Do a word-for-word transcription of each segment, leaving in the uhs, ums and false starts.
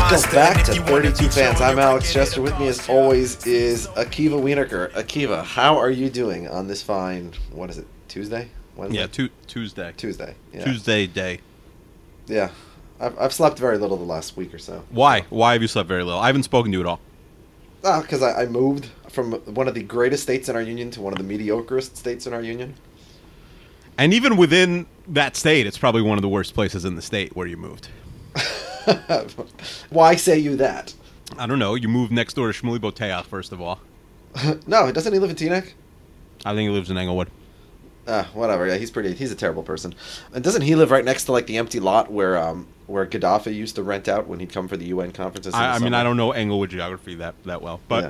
Welcome back to thirty-two Fans. I'm Alex Chester. With me, as always, is Akiva Wienerker. Akiva, how are you doing on this fine, what is it, Tuesday? Wednesday? Yeah, tu- Tuesday. Tuesday. Yeah. Tuesday day. Yeah. I've, I've slept very little the last week or so. Why? Why have you slept very little? I haven't spoken to you at all. Ah, because I, I moved from one of the greatest states in our union to one of the mediocrest states in our union. And even within that state, it's probably one of the worst places in the state where you moved. Why say you that? I don't know. You moved next door to Shmuley Boteach, first of all. No, doesn't he live in Teaneck? I think he lives in Englewood. Ah, whatever. Yeah, he's pretty. He's a terrible person. And doesn't he live right next to like the empty lot where um where Gaddafi used to rent out when he'd come for the U N conferences? in the I, I mean, summer? I don't know Englewood geography that, that well. But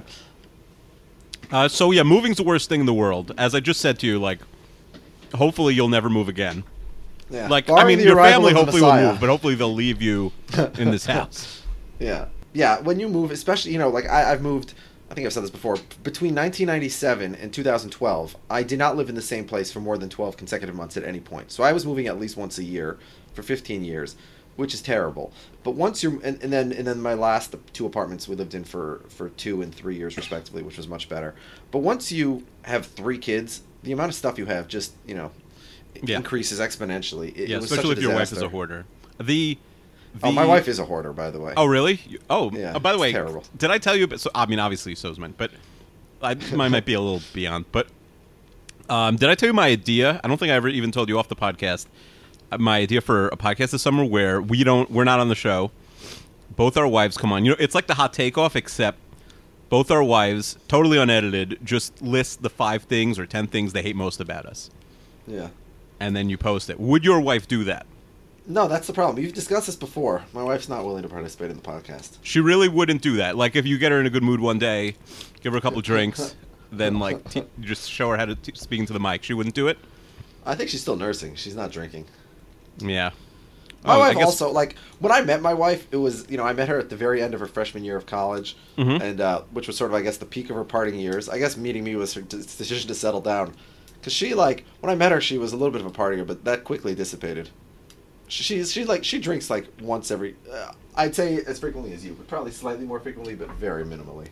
Yeah. uh, so, yeah, moving's the worst thing in the world. As I just said to you, like, hopefully you'll never move again. Yeah. Like, Barring I mean, the your arrival family of the hopefully will Messiah. move, but hopefully they'll leave you in this house. Yeah. Yeah, when you move, especially, you know, like I, I've moved, I think I've said this before, between nineteen ninety-seven and two thousand twelve, I did not live in the same place for more than twelve consecutive months at any point. So I was moving at least once a year for fifteen years, which is terrible. But once you're, and, and then and then my last the two apartments we lived in for, for two and three years respectively, which was much better. But once you have three kids, the amount of stuff you have just, you know, Yeah. increases exponentially. It, Yeah, it was especially such if a your wife is a disaster. hoarder. The, the Oh, my wife is a hoarder, by the way. Oh, really? You- Oh, Yeah, oh, by the it's way, terrible. did I tell you? But so I mean, obviously, so's mine, but I mine might be a little beyond. But um, did I tell you my idea? I don't think I ever even told you off the podcast. uh, My idea for a podcast this summer where we don't, we're not on the show. Both our wives come on. You know, it's like the hot takeoff, except both our wives, totally unedited, just list the five things or ten things they hate most about us, Yeah. and then you post it. Would your wife do that? No, that's the problem. You've discussed this before. My wife's not willing to participate in the podcast. She really wouldn't do that. Like, if you get her in a good mood one day, give her a couple drinks, then, like, t- you just show her how to t- speak into the mic. She wouldn't do it? I think she's still nursing. She's not drinking. Yeah. My Oh, I wife guess- also, like, when I met my wife, it was, you know, I met her at the very end of her freshman year of college, Mhm. and uh, which was sort of, I guess, the peak of her partying years. I guess meeting me was her d- decision to settle down. Because she, like, when I met her, she was a little bit of a partier, but that quickly dissipated. She's, she, like, she drinks, like, once every, uh, I'd say as frequently as you, but probably slightly more frequently, but very minimally.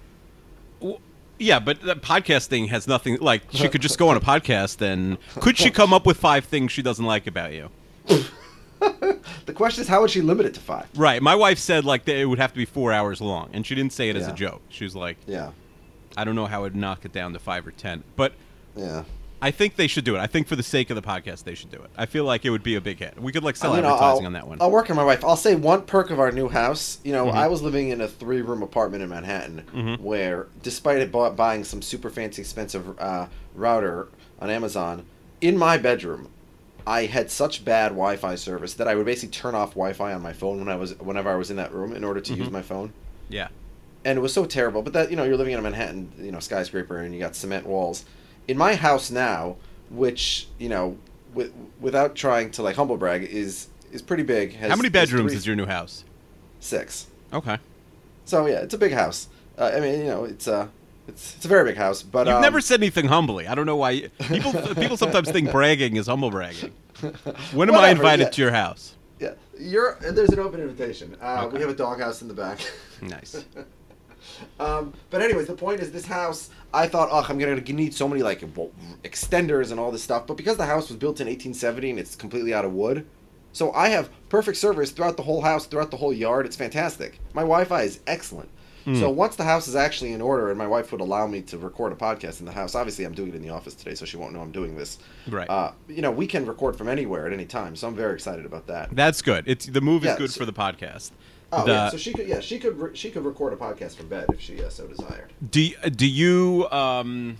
W- Yeah, but that podcasting has nothing, like, she could just go on a podcast, and could she come up with five things she doesn't like about you? The question is, how would she limit it to five? Right. My wife said, like, that it would have to be four hours long, and she didn't say it as a Yeah. joke. She was like, Yeah, I don't know how I'd knock it down to five or ten. But yeah. I think they should do it. I think for the sake of the podcast, they should do it. I feel like it would be a big hit. We could, like, sell I mean, I'll- advertising I'll, on that one. I'll work on my wife. I'll say one perk of our new house. You know, Mhm. I was living in a three-room apartment in Manhattan, Mhm. where, despite it bu- buying some super fancy, expensive uh, router on Amazon, in my bedroom, I had such bad Wi-Fi service that I would basically turn off Wi-Fi on my phone when I was whenever I was in that room in order to use Mhm. my phone. Yeah. And it was so terrible. But that, you know, you're living in a Manhattan, you know, skyscraper, and you got cement walls. In my house now, which, you know, with, without trying to, like, humble brag, is is pretty big. Has, How many has bedrooms three- is your new house? Six. Okay. So yeah, it's a big house. Uh, I mean, you know, it's a it's it's a very big house. But You've um, never said anything humbly. I don't know why. People people sometimes think bragging is humble bragging. When am I Whatever, invited yeah. to your house? Yeah, you're there's an open invitation. Uh, Okay. We have a doghouse in the back. Nice. Um, but anyways, the point is, this house, I thought, oh, I'm gonna need so many, like, well, extenders and all this stuff. But because the house was built in eighteen seventy and it's completely out of wood, so I have perfect service throughout the whole house, throughout the whole yard. It's fantastic. My Wi-Fi is excellent. Hmm. So once the house is actually in order and my wife would allow me to record a podcast in the house, obviously I'm doing it in the office today, so she won't know I'm doing this. Right. Uh, you know, we can record from anywhere at any time, so I'm very excited about that. That's good. It's the move is Yeah, good so- for the podcast. Oh, The- yeah. So she could, yeah, she could, re- she could record a podcast from bed if she uh, so desired. Do y- do you um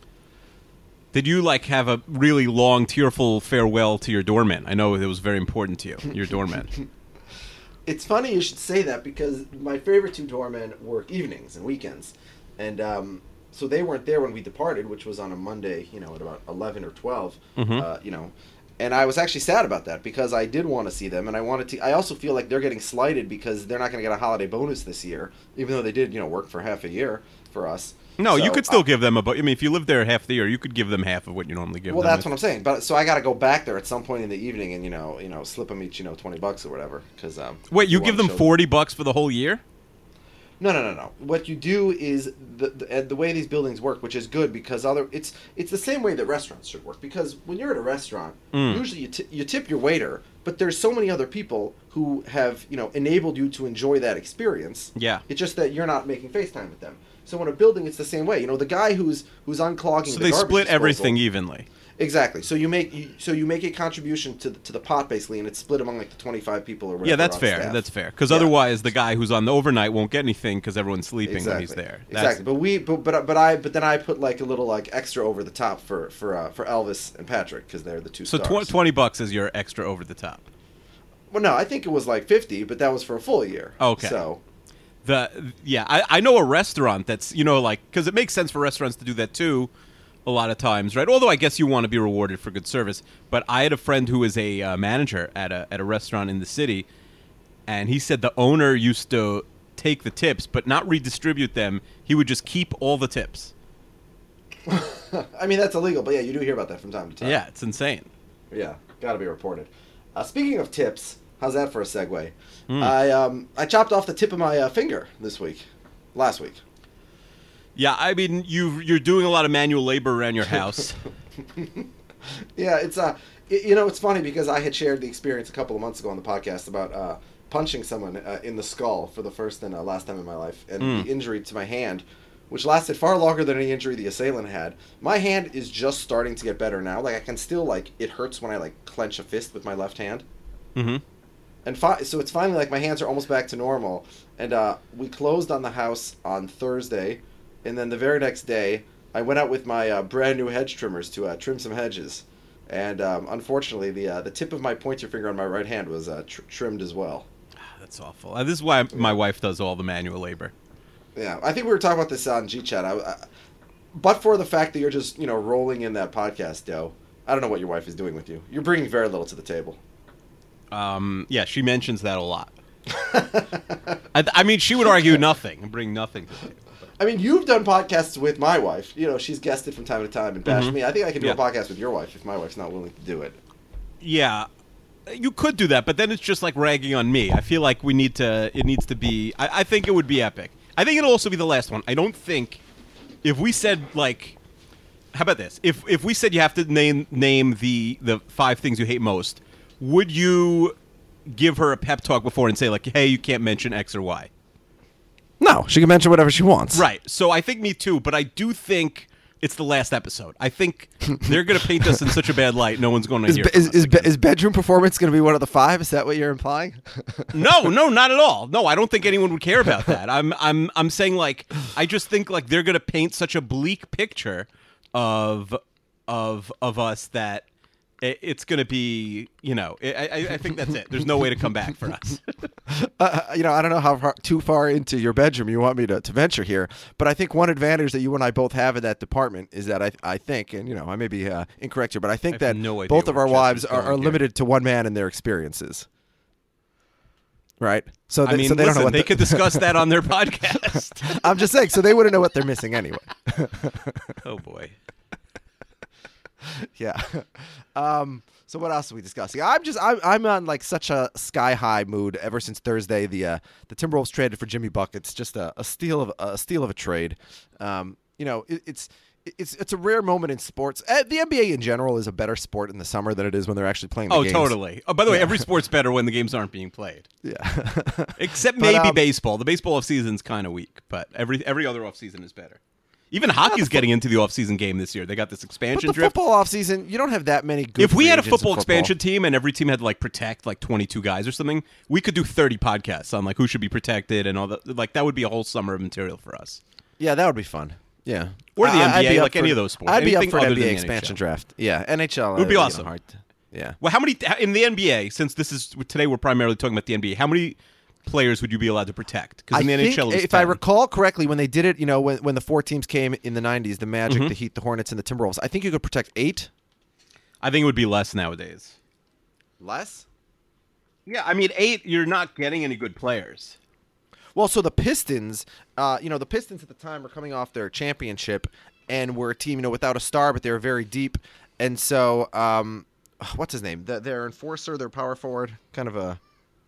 did you like have a really long tearful farewell to your doorman? I know it was very important to you, your doorman. It's funny you should say that because my favorite two doormen work evenings and weekends, and um, so they weren't there when we departed, which was on a Monday, you know, at about eleven or twelve, Mhm. uh, you know, And I was actually sad about that because I did want to see them, and I wanted to. I also feel like they're getting slighted because they're not going to get a holiday bonus this year, even though they did, you know, work for half a year for us. No, so, you could still uh, give them a. I mean, if you live there half the year, you could give them half of what you normally give well, them. Well, that's what I'm saying. But so I got to go back there at some point in the evening and you know, you know, slip them each, you know, twenty bucks or whatever. Because um, wait, you give them forty bucks for the whole year? No, no, no, no. What you do is the, the the way these buildings work, which is good because other it's it's the same way that restaurants should work. Because when you're at a restaurant, mm. usually you t- you tip your waiter, but there's so many other people who have you know enabled you to enjoy that experience. Yeah. It's just that you're not making FaceTime with them. So in a building, it's the same way. You know, the guy who's who's unclogging. So the they garbage split disposal, everything evenly. Exactly. So you make you, so you make a contribution to the, to the pot basically, and it's split among like the twenty-five people or whatever. Yeah, that's on fair. staff. That's fair. Because yeah. otherwise, the guy who's on the overnight won't get anything because everyone's sleeping exactly. when he's there. That's... Exactly. But we but, but but I but then I put like a little like extra over the top for for uh, for Elvis and Patrick because they're the two. So stars. tw- twenty bucks is your extra over the top. Well, no, I think it was like fifty, but that was for a full year. Okay. So. The yeah, I, I know a restaurant that's you know like because it makes sense for restaurants to do that too. A lot of times, right? Although I guess you want to be rewarded for good service. But I had a friend who was a uh, manager at a at a restaurant in the city, and he said the owner used to take the tips, but not redistribute them. He would just keep all the tips. I mean, that's illegal, but yeah, you do hear about that from time to time. Yeah, it's insane. Yeah, got to be reported. Uh, speaking of tips, how's that for a segue? Mm. I um I chopped off the tip of my uh, finger this week, last week. Yeah, I mean, you you're doing a lot of manual labor around your house. Yeah, it's uh, it, you know, it's funny because I had shared the experience a couple of months ago on the podcast about uh, punching someone uh, in the skull for the first and uh, last time in my life, and mm. the injury to my hand, which lasted far longer than any injury the assailant had. My hand is just starting to get better now. Like I can still like it hurts when I like clench a fist with my left hand. Mm-hmm. And fi- so it's finally like my hands are almost back to normal. And uh, we closed on the house on Thursday. And then the very next day, I went out with my uh, brand new hedge trimmers to uh, trim some hedges. And um, unfortunately, the uh, the tip of my pointer finger on my right hand was uh, tr- trimmed as well. That's awful. Uh, this is why my wife does all the manual labor. Yeah, I think we were talking about this on G-Chat. I, I, but for the fact that you're just, you know, rolling in that podcast dough, I don't know what your wife is doing with you. You're bringing very little to the table. Um, yeah, she mentions that a lot. I, I mean, she would argue nothing and bring nothing to the table. I mean, you've done podcasts with my wife. You know, she's guested from time to time and bashed mm-hmm. me. I think I can do yeah. a podcast with your wife if my wife's not willing to do it. Yeah, you could do that, but then it's just like ragging on me. I feel like we need to. It needs to be. I, I think it would be epic. I think it'll also be the last one. I don't think if we said like, how about this? If if we said you have to name name the the five things you hate most, would you give her a pep talk before and say like, hey, you can't mention X or Y? No, she can mention whatever she wants. Right. So I think me too, but I do think it's the last episode. I think they're going to paint us in such a bad light. No one's going to is, hear. Is, is, be, is bedroom performance going to be one of the five? Is that what you're implying? No, no, not at all. No, I don't think anyone would care about that. I'm, I'm, I'm saying like I just think like they're going to paint such a bleak picture of, of, of us that it, it's going to be, you know, I, I, I think that's it. There's no way to come back for us. Uh, you know, I don't know how far, too far into your bedroom you want me to, to venture here, but I think one advantage that you and I both have in that department is that I I think, and you know, I may be uh, incorrect here, but I think I that no both of our Chester's wives are, are here. limited to one man and their experiences. Right? So I mean, so they listen, don't know what they the, could discuss that on their podcast. I'm just saying, so they wouldn't know what they're missing anyway. Oh boy. Yeah. Um, so what else are we discussing? I'm just I'm I'm on like such a sky high mood ever since Thursday. The uh, the Timberwolves traded for Jimmy Buckets, just a, a steal of a steal of a trade. Um, you know, it, it's it's it's a rare moment in sports. Uh, the N B A in general is a better sport in the summer than it is when they're actually playing the Oh, games. totally. Oh, by the way, Yeah. every sport's better when the games aren't being played. Yeah. Except But, maybe um, baseball. The baseball off season's kind of weak, but every every other off season is better. Even hockey's getting into the off-season game this year. They got this But expansion the drift. football offseason, you don't have that many good If we free had a agents in football expansion team and every team had to like protect like twenty-two guys or something, we could do thirty podcasts on like who should be protected and all that. Like that would be a whole summer of material for us. Yeah, that would be fun. Yeah. Or the I- N B A, I'd be up like any for- of those sports. I'd be up Anything for an other N B A than the expansion N H L. draft. Yeah, N H L. It would be uh, you know, awesome. hard to- yeah. Well, how many in the N B A? Since this is today, we're primarily talking about the N B A. How many players would you be allowed to protect? Because in the I N H L, think, it was if ten. I recall correctly, when they did it, you know, when when the four teams came in the nineties, the Magic, Mhm. the Heat, the Hornets, and the Timberwolves, I think you could protect eight. I think it would be less nowadays. Less? Yeah, I mean, eight, you're not getting any good players. Well, so the Pistons, uh, you know, the Pistons at the time were coming off their championship and were a team, you know, without a star, but they were very deep. And so, um, what's his name? The, their enforcer, their power forward, kind of a,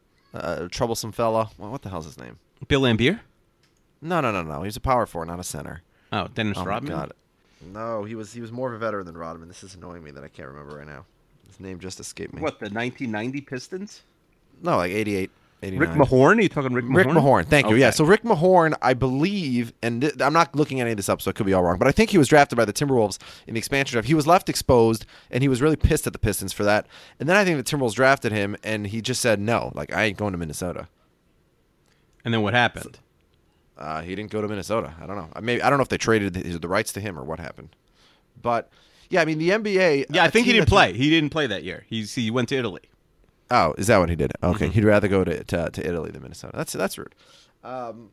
a troublesome fella. Well, what the hell's his name? Bill Lambier? No, no, no, no. He's a power forward, not a center. Oh, Dennis Oh, Rodman? my God. No, he was he was more of a veteran than Rodman. This is annoying me that I can't remember right now. His name just escaped me. What, the nineteen ninety Pistons? No, like eighty-eight, eighty-nine. Rick Mahorn? Are you talking Rick Mahorn? Rick Mahorn, thank you. Okay. Yeah, so Rick Mahorn, I believe, and th- I'm not looking any of this up, so I could be all wrong, but I think he was drafted by the Timberwolves in the expansion draft. He was left exposed, and he was really pissed at the Pistons for that. And then I think the Timberwolves drafted him, and he just said, no, like, I ain't going to Minnesota. And then what happened? Uh, he didn't go to Minnesota. I don't know. I Maybe I don't know if they traded his, the rights to him or what happened. But, yeah, I mean, the N B A... Yeah, I a think he team didn't that's- play. He didn't play that year. He's, he went to Italy. Oh, is that what he did? Okay, Mm-hmm. he'd rather go to, to to Italy than Minnesota. That's that's rude. Um,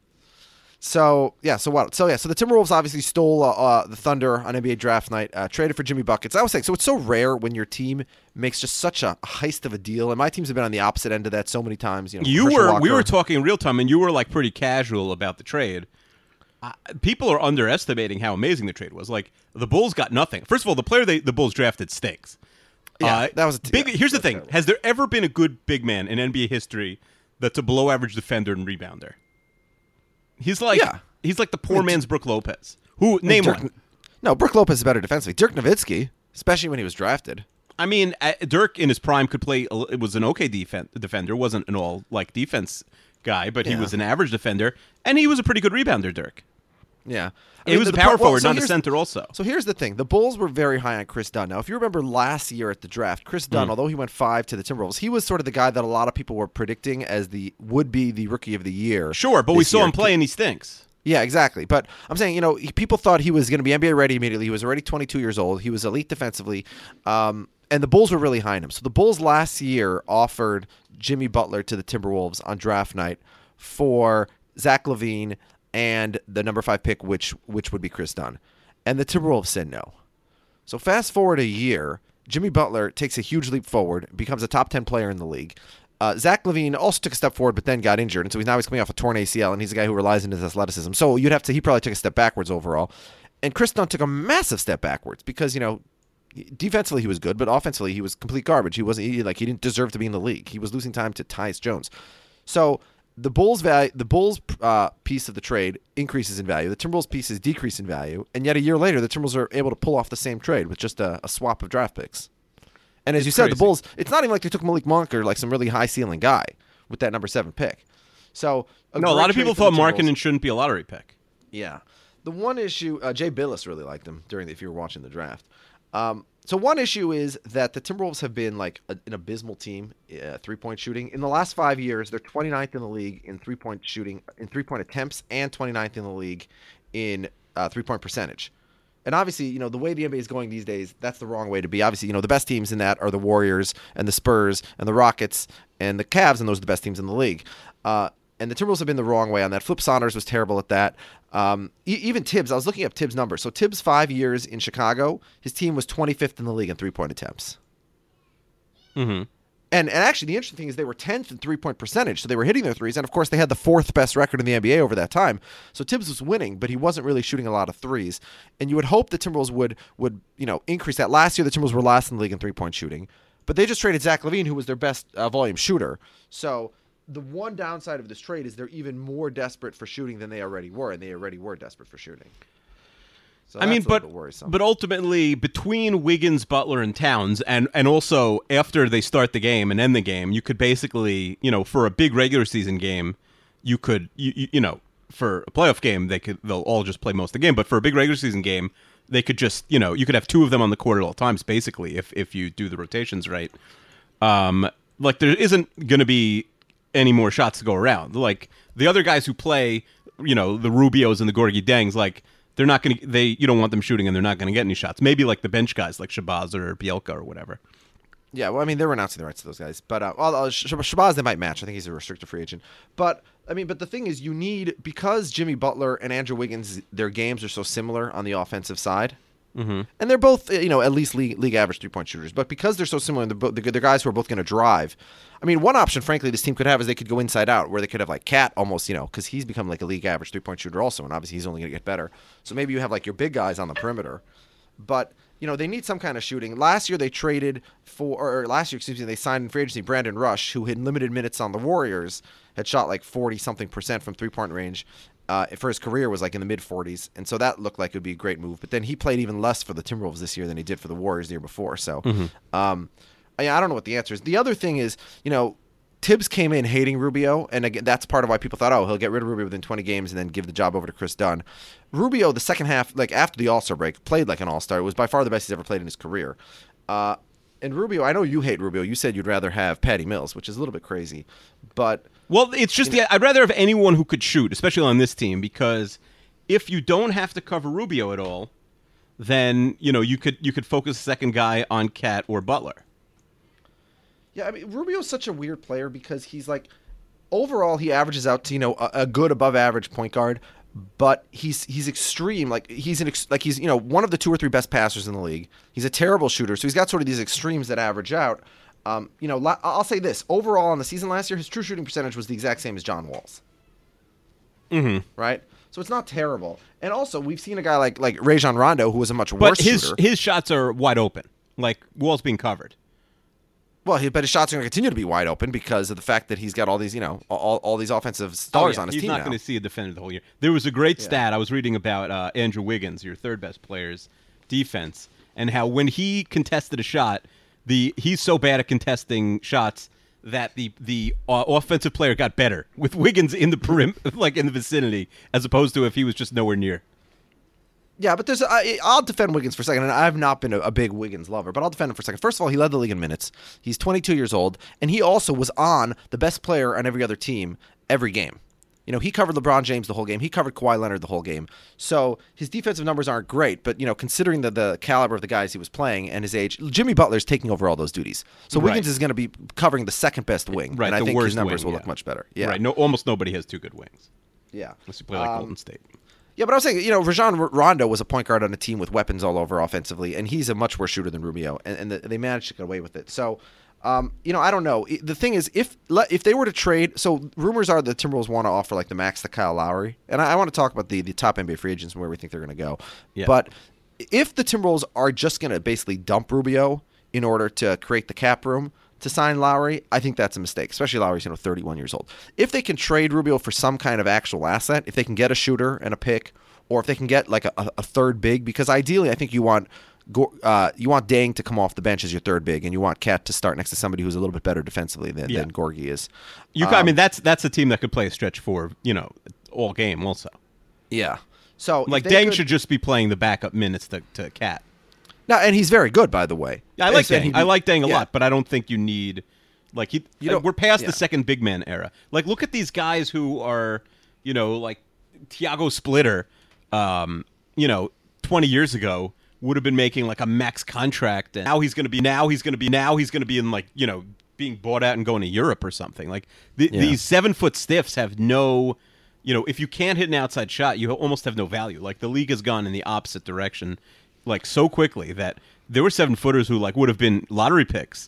so yeah, so what? So yeah, so the Timberwolves obviously stole uh, uh, the Thunder on N B A draft night, uh, traded for Jimmy buckets. I was saying, so it's so rare when your team makes just such a heist of a deal, and my teams have been on the opposite end of that so many times. You know, You Herschel were we Walker- were talking in real time, and you were like pretty casual about the trade. Uh, people are underestimating how amazing the trade was. Like the Bulls got nothing. First of all, the player they, the Bulls drafted stinks. Yeah, Uh, that was a t- big. yeah, here's the that's thing: terrible. has there ever been a good big man in N B A history that's a below-average defender and rebounder? He's like Yeah. he's like the poor I mean, man's Brook Lopez. Who name Dirk, one? No, Brook Lopez is better defensively. Dirk Nowitzki, especially when he was drafted. I mean, uh, Dirk in his prime could play. It was an okay defen- defender. wasn't an all like defense guy, but he Yeah. was an average defender, and he was a pretty good rebounder. Dirk. Yeah, He was a the- power well, forward, so not a here's- center. Also, So here's the thing. The Bulls were very high on Chris Dunn. Now, if you remember last year at the draft, Chris Dunn, Mm. although he went five to the Timberwolves, he was sort of the guy that a lot of people were predicting as the would be the rookie of the year. sure, but we this saw year. him play, and he stinks. Yeah, exactly. But I'm saying, you know, he- people thought he was going to be N B A ready immediately. He was already twenty-two years old. He was elite defensively. Um, and the Bulls were really high on him. So the Bulls last year offered Jimmy Butler to the Timberwolves on draft night for Zach LaVine and the number five pick, which which would be Chris Dunn. And the Timberwolves said no. So fast forward a year, Jimmy Butler takes a huge leap forward, becomes a top ten player in the league. Uh, Zach LaVine also took a step forward, but then got injured, and so he's now he's coming off a torn A C L, and he's a guy who relies on his athleticism. So you'd have to he probably took a step backwards overall. And Chris Dunn took a massive step backwards because, you know, defensively he was good, but offensively he was complete garbage. He wasn't he, like he didn't deserve to be in the league. He was losing time to Tyus Jones. So the Bulls value, the Bulls uh, piece of the trade increases in value. The Timberwolves pieces decrease in value, and yet a year later, the Timberwolves are able to pull off the same trade with just a, a swap of draft picks. And as you said, the crazy. Bulls, it's not even like they took Malik Monk or like some really high ceiling guy with that number seven pick. So No, a great lot of trade people for the thought Timberwolves. Markkinen shouldn't be a lottery pick. Yeah. The one issue, uh, Jay Billis really liked him during the, if you were watching the draft. Um, so one issue is that the Timberwolves have been like a, an abysmal team, uh, three-point shooting. In the last five years, they're twenty-ninth in the league in three-point shooting, in three-point attempts, and twenty-ninth in the league in uh, three-point percentage. And obviously, you know, the way the N B A is going these days, that's the wrong way to be. Obviously, you know, the best teams in that are the Warriors and the Spurs and the Rockets and the Cavs, and those are the best teams in the league. Uh, and the Timberwolves have been the wrong way on that. Flip Saunders was terrible at that. Um, e- even Tibbs, I was looking up Tibbs' numbers. So Tibbs' five years in Chicago, his team was twenty-fifth in the league in three-point attempts. Mm-hmm. And, and actually, the interesting thing is they were tenth in three-point percentage, so they were hitting their threes. And, of course, they had the fourth best record in the N B A over that time. So Tibbs was winning, but he wasn't really shooting a lot of threes. And you would hope the Timberwolves would, would you know, increase that. Last year, the Timberwolves were last in the league in three-point shooting. But they just traded Zach LaVine, who was their best uh, volume shooter. So the one downside of this trade is they're even more desperate for shooting than they already were, and they already were desperate for shooting. So I mean, that's a little but bit worrisome. but ultimately, between Wiggins, Butler, and Towns, and and also after they start the game and end the game, you could basically, you know, for a big regular season game, you could, you you, you know, for a playoff game, they could they'll all just play most of the game, but for a big regular season game, they could just, you know, you could have two of them on the court at all times, basically, if if you do the rotations right. Um, like there isn't going to be any more shots to go around. Like the other guys who play, you know, the Rubios and the Gorgie Dangs, like. They're not going to, they, you don't want them shooting and they're not going to get any shots. Maybe like the bench guys like Shabazz or Bielka or whatever. Yeah, well, I mean, they were announcing the rights to those guys. But, uh, well, uh, Sh- Shabazz, they might match. I think he's a restricted free agent. But, I mean, but the thing is, you need, because Jimmy Butler and Andrew Wiggins, their games are so similar on the offensive side, Mm-hmm. And they're both, you know, at least league, league average three-point shooters. But because they're so similar, they're, both, they're guys who are both going to drive. I mean, one option, frankly, this team could have is they could go inside out, where they could have, like, Cat almost, you know, because he's become, like, a league average three-point shooter also, and obviously he's only going to get better. So maybe you have, like, your big guys on the perimeter. But, you know, they need some kind of shooting. Last year they traded for, or last year, excuse me, they signed in free agency Brandon Rush, who had limited minutes on the Warriors, had shot, like, forty-something percent from three-point range. Uh, for his career was like in the mid forties, and so that looked like it would be a great move. But then he played even less for the Timberwolves this year than he did for the Warriors the year before. So Mm-hmm. um, I, I don't know what the answer is. The other thing is, you know, Tibbs came in hating Rubio, and again, that's part of why people thought, oh, he'll get rid of Rubio within twenty games and then give the job over to Chris Dunn. Rubio, the second half, like after the All-Star break, played like an All-Star. It was by far the best he's ever played in his career. Uh, and Rubio, I know you hate Rubio. You said you'd rather have Patty Mills, which is a little bit crazy, but Well, it's just the, I'd rather have anyone who could shoot, especially on this team, because if you don't have to cover Rubio at all, then you know you could you could focus a second guy on Cat or Butler. Yeah, I mean, Rubio's such a weird player because he's like, overall, he averages out to, you know, a, a good above average point guard, but he's he's extreme. Like he's an ex, like he's you know one of the two or three best passers in the league. He's a terrible shooter, so he's got sort of these extremes that average out. Um, you know, la- I'll say this: overall on the season last year, his true shooting percentage was the exact same as John Wall's. Mm-hmm. Right, so it's not terrible. And also, we've seen a guy like like Rajon Rondo, who was a much But worse his shooter. his shots are wide open, like Wall's being covered. Well, he, but his shots are going to continue to be wide open because of the fact that he's got all these, you know, all, all these offensive stars Oh, yeah. on his He's team not now. going to see a defender the whole year. There was a great Yeah. stat I was reading about uh, Andrew Wiggins, your third best player's defense, and how when he contested a shot, the he's so bad at contesting shots that the the uh, offensive player got better with Wiggins in the perim like in the vicinity, as opposed to if he was just nowhere near. Yeah, but there's. I, I'll defend Wiggins for a second, and I've not been a, a big Wiggins lover, but I'll defend him for a second. First of all, he led the league in minutes. He's twenty-two years old, and he also was on the best player on every other team every game. You know, he covered LeBron James the whole game. He covered Kawhi Leonard the whole game. So his defensive numbers aren't great, but, you know, considering the, the caliber of the guys he was playing and his age, Jimmy Butler's taking over all those duties. So Right. Wiggins is going to be covering the second best wing, Right, and I the think his worst numbers wing, will look yeah. much better. Yeah, Right. No, almost nobody has two good wings yeah. unless you play like Um, Golden State. Yeah, but I was saying, you know, Rajon Rondo was a point guard on a team with weapons all over offensively, and he's a much worse shooter than Rubio, and, and the, they managed to get away with it. So, um, you know, I don't know. The thing is, if if they were to trade, so rumors are the Timberwolves want to offer like the max to Kyle Lowry, and I, I want to talk about the, the top N B A free agents and where we think they're going to go. Yeah. But if the Timberwolves are just going to basically dump Rubio in order to create the cap room to sign Lowry, I think that's a mistake, especially Lowry's, you know, thirty-one years old. If they can trade Rubio for some kind of actual asset, if they can get a shooter and a pick, or if they can get like a, a third big, because ideally I think you want uh, you want Dang to come off the bench as your third big, and you want Cat to start next to somebody who's a little bit better defensively than, Yeah. than Gorgie is. You, got, I Um, mean, that's that's a team that could play a stretch four, you know, all game also. Yeah. So Like if they Dang could- should just be playing the backup minutes to, to Cat. No, and he's very good, by the way. I like If then Dang. he'd I be- like Dang a yeah. lot, but I don't think you need like he. You uh, don't- we're past yeah. the second big man era. Like, look at these guys who are, you know, like Tiago Splitter. Um, you know, twenty years ago would have been making like a max contract, and now he's going to be now he's going to be now he's going to be in like you know being bought out and going to Europe or something. Like the, Yeah. these seven foot stiffs have no. You know, if you can't hit an outside shot, you almost have no value. Like the league has gone in the opposite direction, like so quickly that there were seven footers who like would have been lottery picks,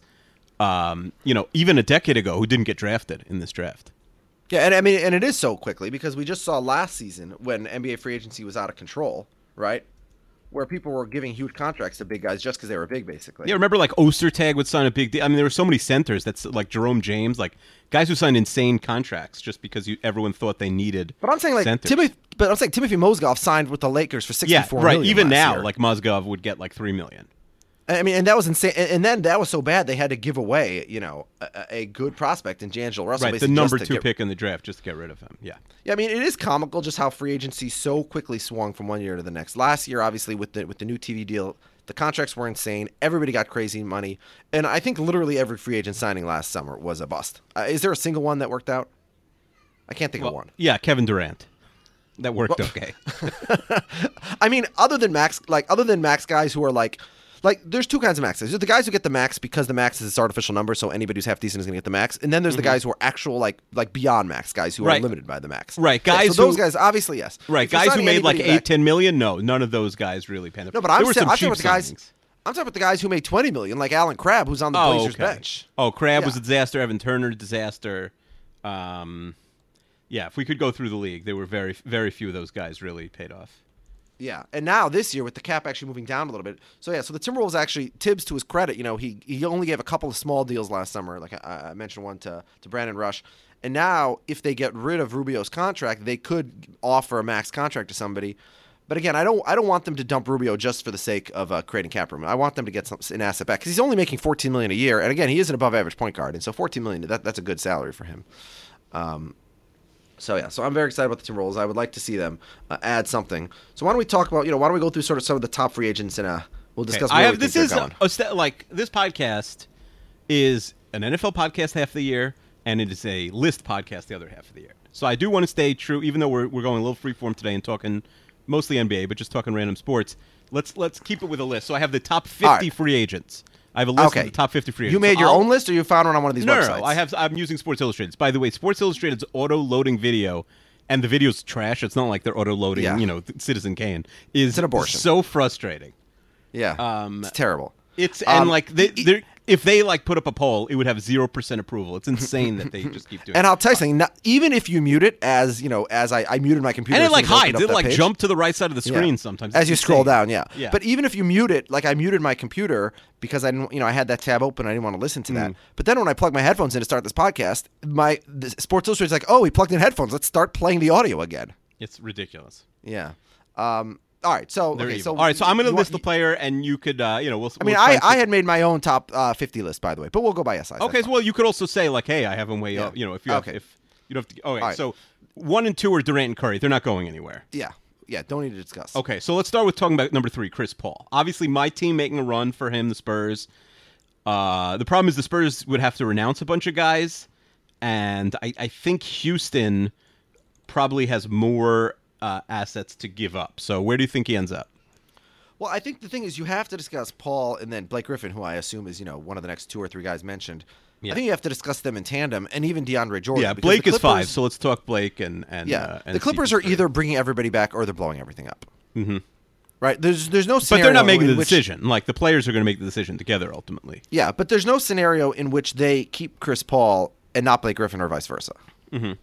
um, you know, even a decade ago who didn't get drafted in this draft. Yeah, and I mean, and it is so quickly because we just saw last season when N B A free agency was out of control, right? Where people were giving huge contracts to big guys just because they were big, basically. Yeah, remember like Ostertag would sign a big deal. I mean, there were so many centers that's like Jerome James, like guys who signed insane contracts just because you, everyone thought they needed. But I'm saying like centers. Timothy, but I'm saying Timothy Mozgov signed with the Lakers for Yeah, sixty-four right. million Even last now, year. like Mozgov would get like three million. I mean, and that was insane. And, and then that was so bad they had to give away, you know, a, a good prospect in D'Angelo Russell. Right, the basically number just to two get- pick in the draft just to get rid of him. Yeah. Yeah, I mean, it is comical just how free agency so quickly swung from one year to the next. Last year, obviously, with the with the new T V deal, the contracts were insane. Everybody got crazy money, and I think literally every free agent signing last summer was a bust. Uh, is there a single one that worked out? I can't think Well, of one. yeah, Kevin Durant. That worked Well- okay. I mean, other than max, like other than max guys who are like, like there's two kinds of maxes. There's the guys who get the max because the max is this artificial number, so anybody who's half decent is going to get the max. And then there's Mm-hmm. the guys who are actual like like beyond max guys who Right. are limited by the max. Right, Yeah, guys so those who- guys obviously yes. Right, If you're guys who signing made like anybody eight, back- ten million. No, none of those guys really panned out. No, but there I'm, were saying, some I'm talking cheap about the guys. signings. I'm talking about the guys who made twenty million, like Alan Crabb, who's on the Oh, Blazers okay. bench. Oh, Crab was Yeah. a disaster. Evan Turner, disaster. Um, yeah, if we could go through the league, there were very, very few of those guys really paid off. Yeah, and now this year with the cap actually moving down a little bit. So yeah, so the Timberwolves actually, Tibbs to his credit, you know, he he only gave a couple of small deals last summer. Like I, I mentioned one to to Brandon Rush, and now if they get rid of Rubio's contract, they could offer a max contract to somebody. But again, I don't I don't want them to dump Rubio just for the sake of uh, creating cap room. I want them to get some an asset back because he's only making fourteen million a year, and again, he is an above average point guard, and so fourteen million that that's a good salary for him. Um, So yeah, so I'm very excited about the Timberwolves. I would like to see them uh, add something. So why don't we talk about, you know, why don't we go through sort of some of the top free agents and uh, we'll discuss. Okay, Where I have we this think is they're going. a, a st- like this podcast is an N F L podcast half the year, and it is a list podcast the other half of the year. So I do want to stay true, even though we're we're going a little freeform today and talking mostly N B A, but just talking random sports. Let's let's keep it with a list. So I have the top fifty right. free agents. I have a list Okay. of the top fifty free agents. You made So your I'll- own list, or you found one on one of these No, websites? no, no. I have. I'm using Sports Illustrated. By the way, Sports Illustrated's auto-loading video, and the video's trash. It's not like they're auto-loading, Yeah. you know, Citizen Kane. Is It's an abortion. so frustrating. Yeah, Um, it's terrible. It's and Um, like they, e- they're if they like put up a poll, it would have zero percent approval. It's insane that they just keep doing. And it. I'll tell you something. Not, even if you mute it, as you know, as I, I muted my computer, And as it like soon as I opened hides. up It that like page. jump to the right side of the Yeah. screen sometimes as It's you scroll insane. down. Yeah. Yeah. But even if you mute it, like I muted my computer because I didn't, you know, I had that tab open. I didn't want to listen to that. Mm. But then when I plugged my headphones in to start this podcast, my the Sports Illustrated's like, oh, he plugged in headphones. Let's start playing the audio again. It's ridiculous. Yeah. Um. All right. So They're okay. evil. So all right, so I'm going to you list want- the player, and you could, uh, you know, we'll. I mean, we'll I, try I to- had made my own top uh, fifty list, by the way, but we'll go by S I. Okay, so, well, you could also say like, hey, I have them way Yeah. up. You know, if you have, Okay. if you don't have to. Okay, right. so one and two are Durant and Curry. They're not going anywhere. Yeah. Yeah. Don't need to discuss. Okay, so let's start with talking about number three, Chris Paul. Obviously, my team making a run for him, the Spurs. Uh, the problem is the Spurs would have to renounce a bunch of guys, and I, I think Houston probably has more uh, assets to give up. So where do you think he ends up? Well, I think the thing is you have to discuss Paul and then Blake Griffin, who I assume is, you know, one of the next two or three guys mentioned. Yeah. I think you have to discuss them in tandem, and even DeAndre Jordan. Yeah, because Blake the is five, Clippers- so let's talk Blake and and yeah, uh, and the Clippers C P are three. either bringing everybody back or they're blowing everything up. Mm-hmm. Right? There's there's no But scenario they're not making the in which- decision. Like the players are going to make the decision together ultimately. Yeah, but there's no scenario in which they keep Chris Paul and not Blake Griffin or vice versa. Mm-hmm.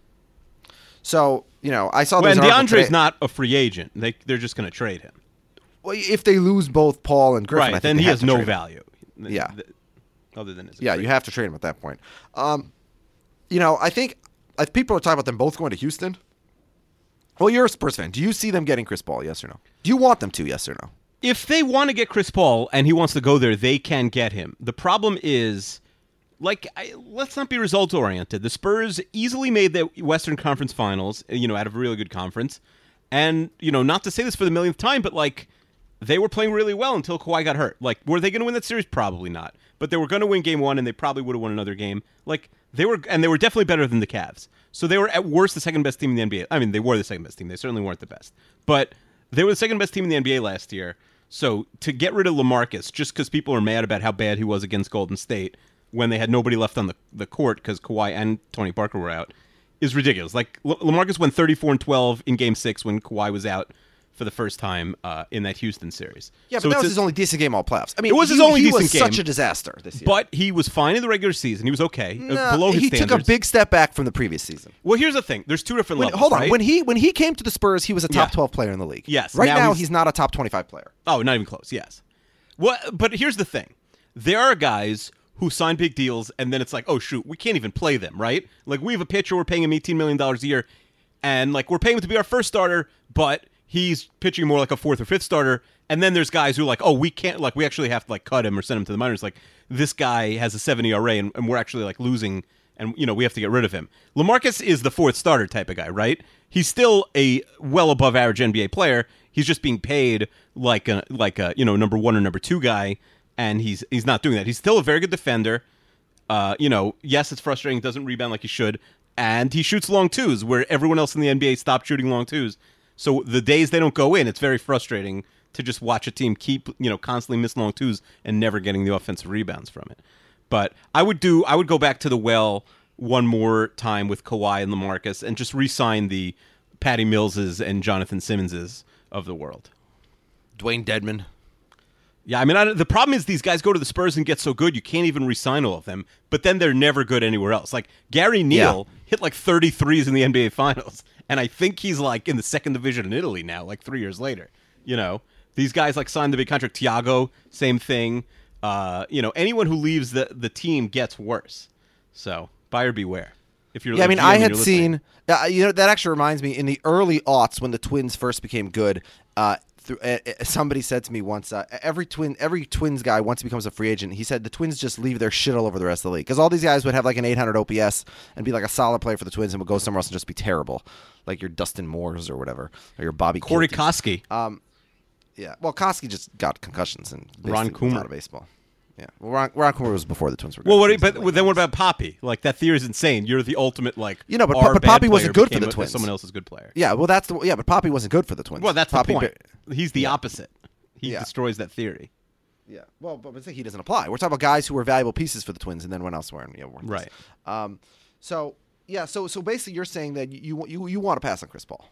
So, you know, I saw Well, those and articles DeAndre's today. not a free agent. They they're just going to trade him. Well, if they lose both Paul and Griffin, I Right, think then they he have has to no trade him. value. Yeah. Th- Other than his Yeah, you have to trade him at that point. Um, you know, I think if people are talking about them both going to Houston. Well, you're a Spurs fan. Do you see them getting Chris Paul? Yes or no? Do you want them to? Yes or no? If they want to get Chris Paul and he wants to go there, they can get him. The problem is, like, I, let's not be result oriented. The Spurs easily made the Western Conference Finals, you know, out of a really good conference, and you know, not to say this for the millionth time, but like, they were playing really well until Kawhi got hurt. Like, were they going to win that series? Probably not. But they were going to win Game One, and they probably would have won another game. Like, they were, and they were definitely better than the Cavs. So they were at worst the second best team in the N B A. I mean, they were the second best team. They certainly weren't the best, but they were the second best team in the N B A last year. So to get rid of LaMarcus just because people are mad about how bad he was against Golden State when they had nobody left on the, the court because Kawhi and Tony Parker were out is ridiculous. Like L- LaMarcus went thirty-four and twelve in Game Six when Kawhi was out for the first time uh, in that Houston series. Yeah, but so that it's was a- his only decent game all playoffs. I mean, It was he, his only he decent was game. such a disaster this year. But he was fine in the regular season. He was okay, uh, No, below his he standards. took a big step back from the previous season. Well, here's the thing. There's two different When, levels. hold on, right? when he when he came to the Spurs, he was a top Yeah. twelve player in the league. Yes, right now now, he's- he's, not a top twenty-five player. Oh, not even close. Yes. Well, but here's the thing: there are guys who sign big deals, and then it's like, oh shoot, we can't even play them, right? Like we have a pitcher, we're paying him eighteen million dollars a year, and like we're paying him to be our first starter, but he's pitching more like a fourth or fifth starter. And then there's guys who are like, oh, we can't, like we actually have to like cut him or send him to the minors. Like this guy has a seven E R A, and, and we're actually like losing, and you know we have to get rid of him. LaMarcus is the fourth starter type of guy, right? He's still a well above average N B A player. He's just being paid like a like a you know number one or number two guy, and he's he's not doing that. He's still a very good defender. Uh, you know, yes, it's frustrating. Doesn't rebound like he should, and he shoots long twos where everyone else in the N B A stopped shooting long twos. So the days they don't go in, it's very frustrating to just watch a team keep, you know, constantly miss long twos and never getting the offensive rebounds from it. But I would do I would go back to the well one more time with Kawhi and LaMarcus and just re-sign the Patty Millses and Jonathan Simmonses of the world. Dwayne Dedman. Yeah, I mean, I, the problem is these guys go to the Spurs and get so good you can't even re-sign all of them, but then they're never good anywhere else. Like, Gary Neal yeah. hit like thirty-threes in the N B A Finals, and I think he's like in the second division in Italy now, like three years later. You know, these guys like signed the big contract. Thiago, same thing. Uh, you know, anyone who leaves the, the team gets worse. So, buyer beware. If you're yeah, I mean, I had seen, uh, you know, that actually reminds me, in the early aughts when the Twins first became good, uh, Through, uh, somebody said to me once, uh, every twin, every Twins guy once he becomes a free agent, he said the Twins just leave their shit all over the rest of the league because all these guys would have like an eight hundred O P S and be like a solid player for the Twins and would go somewhere else and just be terrible, like your Dustin Moores or whatever, or your Bobby Corey Kilty. Koski. Um, yeah, well, Koski just got concussions and Ron Coomer out of baseball. Yeah, well, Ron, Ron Coomer was before the Twins were good. Well, what, but like then what about Poppy? Like that theory is insane. You're the ultimate like you know, but, our but bad Poppy wasn't player good for the became Twins. Someone else's good player. Yeah, well, that's the yeah, but Poppy wasn't good for the Twins. Well, that's Poppy, the point. He's the yeah. opposite. He Yeah. destroys that theory. Yeah, well, but but he doesn't apply. We're talking about guys who were valuable pieces for the Twins and then went elsewhere and yeah, weren't right. Um, so yeah, so so basically, you're saying that you you you want to pass on Chris Paul.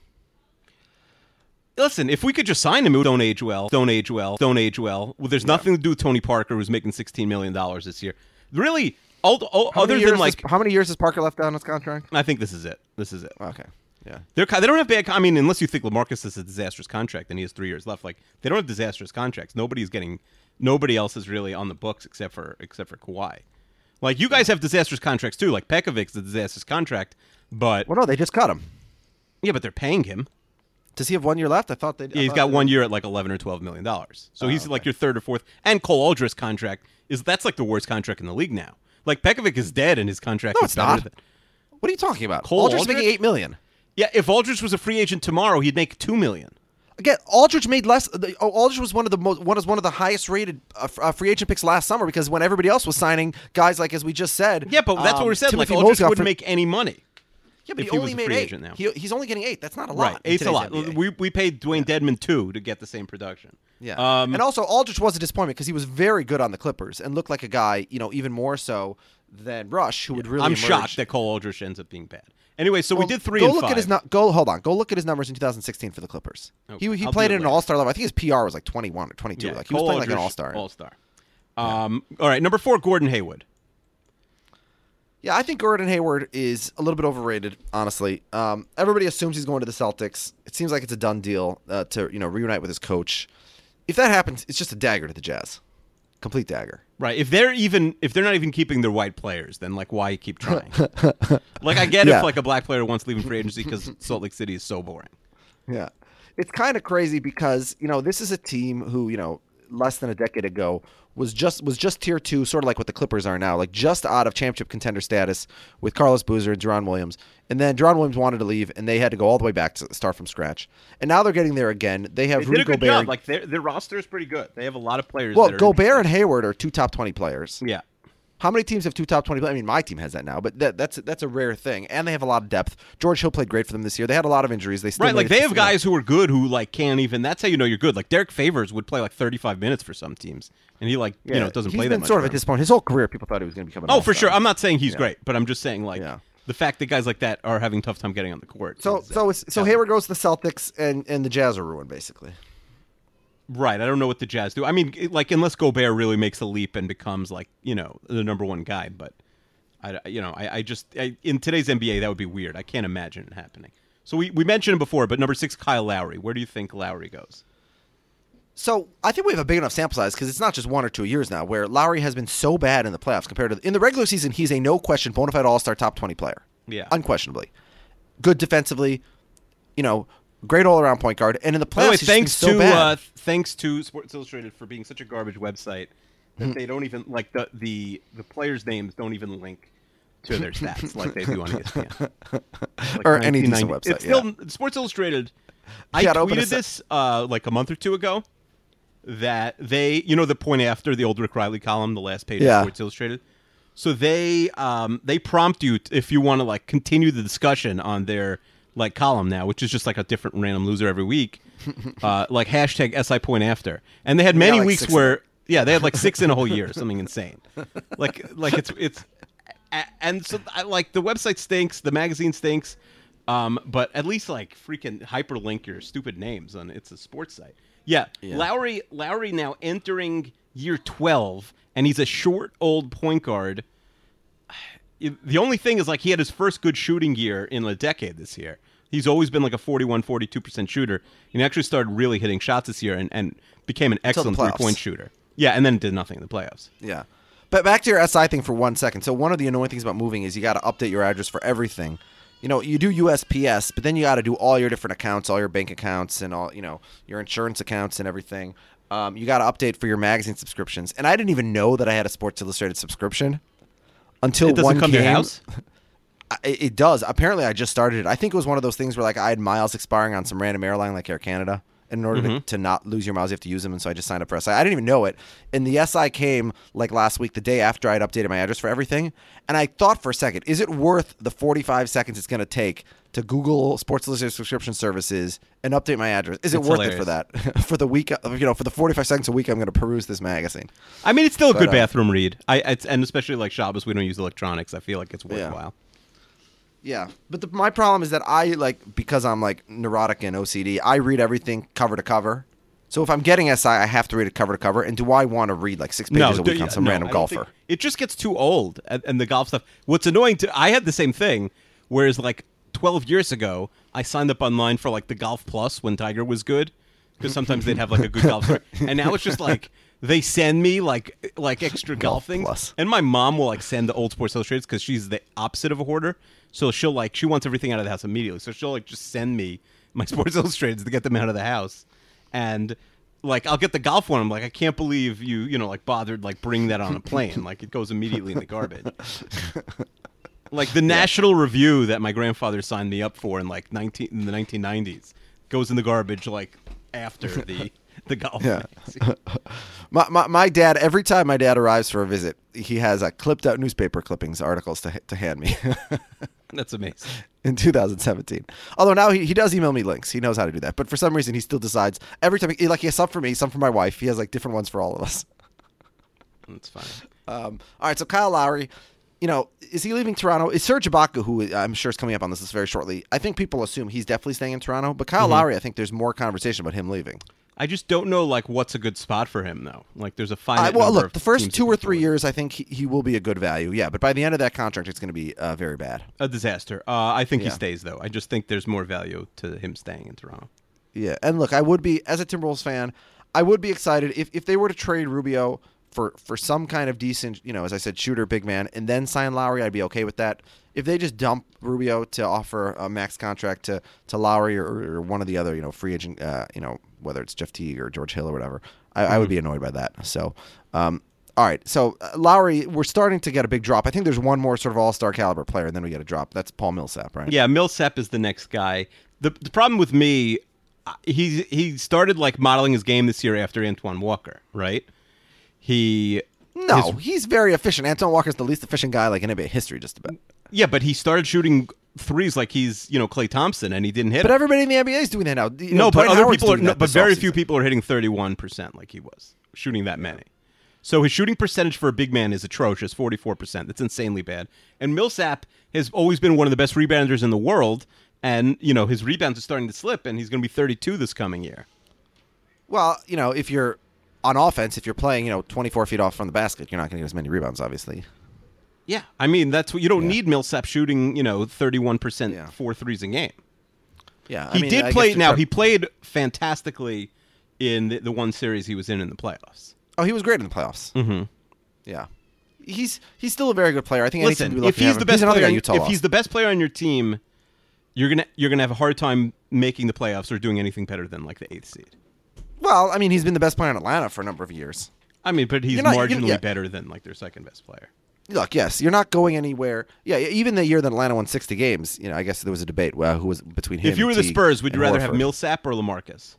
Listen, if we could just sign him, it don't age well, don't age well, don't age well. Well, there's yeah. nothing to do with Tony Parker, who's making sixteen million dollars this year. Really, all, all, other than like is, how many years has Parker left on his contract? I think this is it. This is it. Okay. Yeah, they're they don't have bad. I mean, unless you think LaMarcus is a disastrous contract and he has three years left, like they don't have disastrous contracts. Nobody's getting, nobody else is really on the books except for except for Kawhi. Like you guys have disastrous contracts too. Like Pekovic's a disastrous contract, but well, no, they just cut him. Yeah, but they're paying him. Does he have one year left? I thought they. Yeah, he's got one year at like eleven or twelve million dollars. So oh, he's okay. like your third or fourth. And Cole Aldrich contract is that's like the worst contract in the league now. Like Pekovic is dead and his contract. No, is it's not. than, what are you talking about? Cole Aldrich's Aldrich? making eight million. Yeah, if Aldrich was a free agent tomorrow, he'd make two million. Again, Aldrich made less. Aldrich was one of the most, one was one of the highest rated uh, free agent picks last summer because when everybody else was signing guys like as we just said. Yeah, but that's um, what we said. Timothy Like Aldrich Mozgov wouldn't for, make any money. Yeah, but if he, he only was a made free eight. agent now. He, he's only getting eight. That's not a lot. Right, eight's a lot. N B A. We we paid Dwayne yeah. Dedman two to get the same production. Yeah, um, and also Aldrich was a disappointment because he was very good on the Clippers and looked like a guy, you know, even more so than Rush, who yeah. would really. I'm emerge. shocked that Cole Aldrich ends up being bad. Anyway, so well, we did three go and look five. At his no- go hold on. Go look at his numbers in two thousand sixteen for the Clippers. Okay. He he I'll played at an later. All Star level. I think his P R was like twenty-one or twenty-two. Yeah, like he Cole was playing Aldrich, like an All Star. All Star. Um, yeah. All right, number four, Gordon Hayward. Yeah, I think Gordon Hayward is a little bit overrated, honestly. Um, everybody assumes he's going to the Celtics. It seems like it's a done deal uh, to you know reunite with his coach. If that happens, it's just a dagger to the Jazz. Complete dagger. Right. If they're even if they're not even keeping their white players, then like why keep trying? Like I get yeah. if like a black player wants leaving free agency because Salt Lake City is so boring. Yeah. It's kind of crazy because, you know, this is a team who, you know, less than a decade ago was just was just tier two, sort of like what the Clippers are now, like just out of championship contender status with Carlos Boozer and Deron Williams. And then Deron Williams wanted to leave, and they had to go all the way back to start from scratch. And now they're getting there again. They have they Rudy did a good Gobert. job. Like their their roster is pretty good. They have a lot of players. Well, that are Gobert and Hayward are two top twenty players. Yeah. How many teams have two top twenty players? I mean, my team has that now, but that, that's that's a rare thing. And they have a lot of depth. George Hill played great for them this year. They had a lot of injuries. They still right, like made it they to have the final. guys who are good who like can't even. That's how you know you're good. Like Derek Favors would play like thirty-five minutes for some teams, and he like Yeah, you know doesn't he's play been that much. sort of for at him. this point. His whole career, people thought he was going to become an Oh, all-star. for sure. I'm not saying he's Yeah. great, but I'm just saying like Yeah. the fact that guys like that are having a tough time getting on the court. So is, uh, so it's, so telling. Hayward goes to the Celtics, and, and the Jazz are ruined basically. Right. I don't know what the Jazz do. I mean, it- like unless Gobert really makes a leap and becomes like you know the number one guy, but I you know I, I just I, in today's N B A that would be weird. I can't imagine it happening. So we we mentioned him before, but number six, Kyle Lowry. Where do you think Lowry goes? So I think we have a big enough sample size because it's not just one or two years now where Lowry has been so bad in the playoffs compared to in the regular season. He's a no question bona fide All Star top twenty player. Yeah, unquestionably, good defensively. You know. Great all-around point guard, and in the playoffs, By the way, he's thanks so to bad. uh, thanks to Sports Illustrated for being such a garbage website that they don't even like the, the the players' names don't even link to their stats like they do on E S P N like or any decent website. It's still yeah. Sports Illustrated. I Yeah, open a tweeted se- this uh, like a month or two ago that they, you know, the point after the old Rick Riley column, the last page Yeah. of Sports Illustrated. So they um, they prompt you t- if you want to like continue the discussion on their like column now, which is just like a different random loser every week. uh, like hashtag S I point after, and they had many like weeks six of where yeah, they had like six in a whole year, something insane. Like like it's it's and so I, like the website stinks, the magazine stinks, um, but at least like freaking hyperlink your stupid names on it's a sports site. Yeah, Yeah. Lowry Lowry now entering year twelve, and he's a short old point guard. The only thing is, like, he had his first good shooting year in a decade this year. He's always been like a forty-one, forty-two percent shooter. And he actually started really hitting shots this year and, and became an excellent playoffs. three-point shooter. Yeah, and then did nothing in the playoffs. Yeah. But back to your S I thing for one second. So one of the annoying things about moving is you got to update your address for everything. You know, you do U S P S, but then you got to do all your different accounts, all your bank accounts and all, you know, your insurance accounts and everything. Um, you got to update for your magazine subscriptions. And I didn't even know that I had a Sports Illustrated subscription until It doesn't one come came. to your house? It, it does. Apparently, I just started it. I think it was one of those things where like I had miles expiring on some random airline like Air Canada. And in order Mm-hmm. to, to not lose your miles, you have to use them. And so I just signed up for S I. I didn't even know it. And the S I came like last week, the day after I'd updated my address for everything. And I thought for a second, is it worth the forty-five seconds it's going to take to Google Sports Illustrated subscription services and update my address? Is it That's worth hilarious. it for that? For the week, you know, for the forty-five seconds a week, I'm going to peruse this magazine. I mean, it's still a But, good uh, bathroom read. I it's, And especially like Shabbos, we don't use electronics. I feel like it's worthwhile. Yeah, but the, my problem is that I like because I'm like neurotic and O C D. I read everything cover to cover. So if I'm getting S I, I have to read it cover to cover. And do I want to read like six pages a do- week on some no, random I don't golfer? think- It just gets too old, and, and the golf stuff. What's annoying to I had the same thing, whereas like twelve years ago, I signed up online for like the Golf Plus when Tiger was good, because sometimes they'd have like a good golf story, and now it's just like they send me like like extra golf, Golf things, Plus. and my mom will like send the old Sports Illustrated because she's the opposite of a hoarder, so she'll like she wants everything out of the house immediately, so she'll like just send me my Sports Illustrateds to get them out of the house, and. Like I'll get the golf one. I'm like, I can't believe you, you know, like bothered like bring that on a plane. Like it goes immediately in the garbage. Like the National Review that my grandfather signed me up for in like nineteen in the nineteen nineties goes in the garbage like after the the golf. Yeah. magazine. My, my my dad, every time my dad arrives for a visit, he has uh, clipped out newspaper clippings, articles to to hand me. That's amazing. In two thousand seventeen. Although now he, he does email me links. He knows how to do that. But for some reason, he still decides every time, he, like he has some for me, some for my wife. He has like different ones for all of us. That's fine. Um, all right, so Kyle Lowry, you know, is he leaving Toronto? Is Serge Ibaka, who I'm sure is coming up on this list very shortly, I think people assume he's definitely staying in Toronto. But Kyle Mm-hmm. Lowry, I think there's more conversation about him leaving. I just don't know like what's a good spot for him though. Like there's a Uh, finite. well, number look, of the first teams two he or can three afford. years, I think he, he will be a good value. Yeah, but by the end of that contract, it's going to be uh, very bad. A disaster. Uh, I think Yeah. he stays though. I just think there's more value to him staying in Toronto. Yeah, and look, I would be, as a Timberwolves fan, I would be excited if, if they were to trade Rubio for, for some kind of decent, you know, as I said, shooter, big man, and then sign Lowry, I'd be okay with that. If they just dump Rubio to offer a max contract to, to Lowry or, or one of the other, you know, free agent, uh, you know, whether it's Jeff Teague or George Hill or whatever, I, I would be annoyed by that. So, um, all right. So, uh, Lowry, we're starting to get a big drop. I think there's one more sort of all-star caliber player, and then we get a drop. That's Paul Millsap, right? Yeah, Millsap is the next guy. The the problem with me, uh, he he started like modeling his game this year after Antoine Walker, right? He No, his- he's very efficient. Anton Walker's the least efficient guy like in N B A history, just about. yeah, but he started shooting threes like he's you know Klay Thompson, and he didn't hit. But them. everybody in the N B A is doing that now. You know, no, but Dwight other Howard's people are. doing No, that but this very few offseason. people are hitting thirty-one percent like he was shooting that many. So his shooting percentage for a big man is atrocious, forty-four percent. That's insanely bad. And Millsap has always been one of the best rebounders in the world, and you know his rebounds are starting to slip, and he's going to be thirty-two this coming year. Well, you know, if you're on offense, if you're playing, you know, twenty-four feet off from the basket, you're not going to get as many rebounds, obviously. Yeah, I mean that's what you don't Yeah. need Millsap shooting, you know, thirty-one percent Yeah. four threes a game. Yeah, I He mean, did I play. guess to Now try- he played fantastically in the, the one series he was in in the playoffs. Oh, he was great in the playoffs. Mm-hmm. Yeah, he's he's still a very good player. I think. any team Listen, would be if lucky to he's have the him. best another player, guy Utah if lost. he's the best player on your team, you're gonna you're gonna have a hard time making the playoffs or doing anything better than like the eighth seed. well, I mean, he's been the best player in Atlanta for a number of years. I mean, but he's You're not- you're- marginally yeah. better than like their second best player. Look, yes, you're not going anywhere. Yeah, even the year that Atlanta won sixty games, you know, I guess there was a debate well, who was between him. If you were and the Teague Spurs, would you and rather have Horford. Millsap or LaMarcus?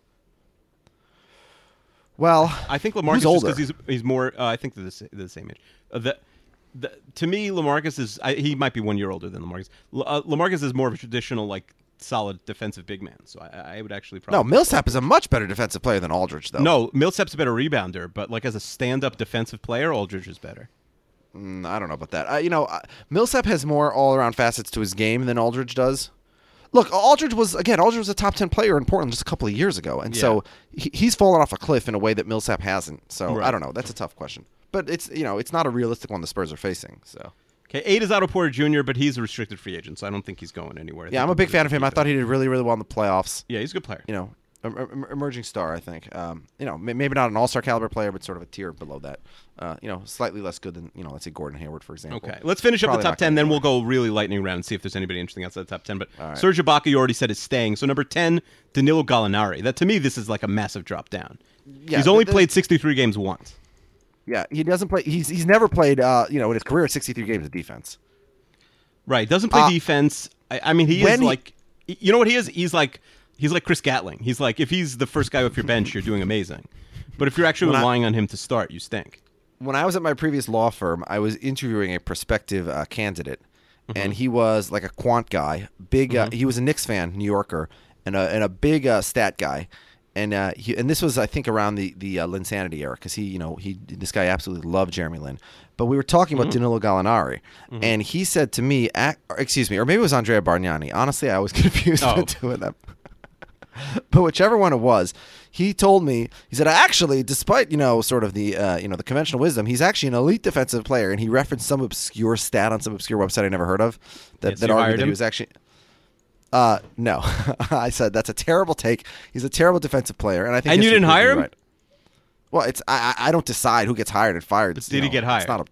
Well, I think who's LaMarcus just older? because he's he's more. Uh, I think they're the, sa- they're the same age. Uh, the, the, to me, LaMarcus is I, he might be one year older than LaMarcus. L- uh, LaMarcus is more of a traditional like solid defensive big man. So I, I would actually No, probably Millsap is a much better defensive player than Aldridge, though. no Millsap's a better rebounder, but like as a stand-up defensive player, Aldridge is better. Mm, I don't know about that. Uh, you know, uh, Millsap has more all-around facets to his game than Aldridge does. Look, Aldridge was, again, Aldridge was a top ten player in Portland just a couple of years ago, and Yeah. so he, he's fallen off a cliff in a way that Millsap hasn't. So Right. I don't know. That's a tough question. But it's, you know, it's not a realistic one the Spurs are facing. So Okay, eight is Otto Porter Junior, but he's a restricted free agent, so I don't think he's going anywhere. I yeah, think I'm a they'll big fan of just him. I keep thought he did really, really well in the playoffs. Yeah, he's a good player. You know, em- em- emerging star, I think. Um, you know, m- maybe not an all-star caliber player, but sort of a tier below that. Uh, you know, slightly less good than, you know, let's say Gordon Hayward, for example. Okay, let's finish up Probably the top not ten, going then we'll go really lightning round and see if there's anybody interesting outside the top ten. But All right. Serge Ibaka, you already said, is staying. So number ten, Danilo Gallinari. That to me, this is like a massive drop down. Yeah, he's only th- played sixty-three games once. Yeah, he doesn't play. He's he's never played. Uh, you know, in his career, sixty-three games of defense. Right, doesn't play Uh, defense. I, I mean, he when is he- like, you know what he is? He's like, he's like Chris Gatling. He's like, if he's the first guy off your bench, you're doing amazing. But if you're actually When I- relying on him to start, you stink. When I was at my previous law firm, I was interviewing a prospective uh, candidate, and he was like a quant guy. Big. Uh, he was a Knicks fan, New Yorker, and a and a big uh, stat guy. And uh, he and this was, I think, around the the uh, Linsanity era, because he, you know, he this guy absolutely loved Jeremy Lin. But we were talking about Danilo Gallinari, and he said to me, ac- or, excuse me, or maybe it was Andrea Bargnani. Honestly, I was confused Oh. between them. But whichever one it was, he told me, he said, actually, despite, you know, sort of the, uh, you know, the conventional wisdom, he's actually an elite defensive player. And he referenced some obscure stat on some obscure website I never heard of that, Yeah, so that you hired argued that him? he was actually. Uh, no, I said that's a terrible take. He's a terrible defensive player, and I think. And you history didn't proves me hire him? Right. Well, it's I I I don't decide who gets hired and fired. It's, Did you he know, get hired? It's not a.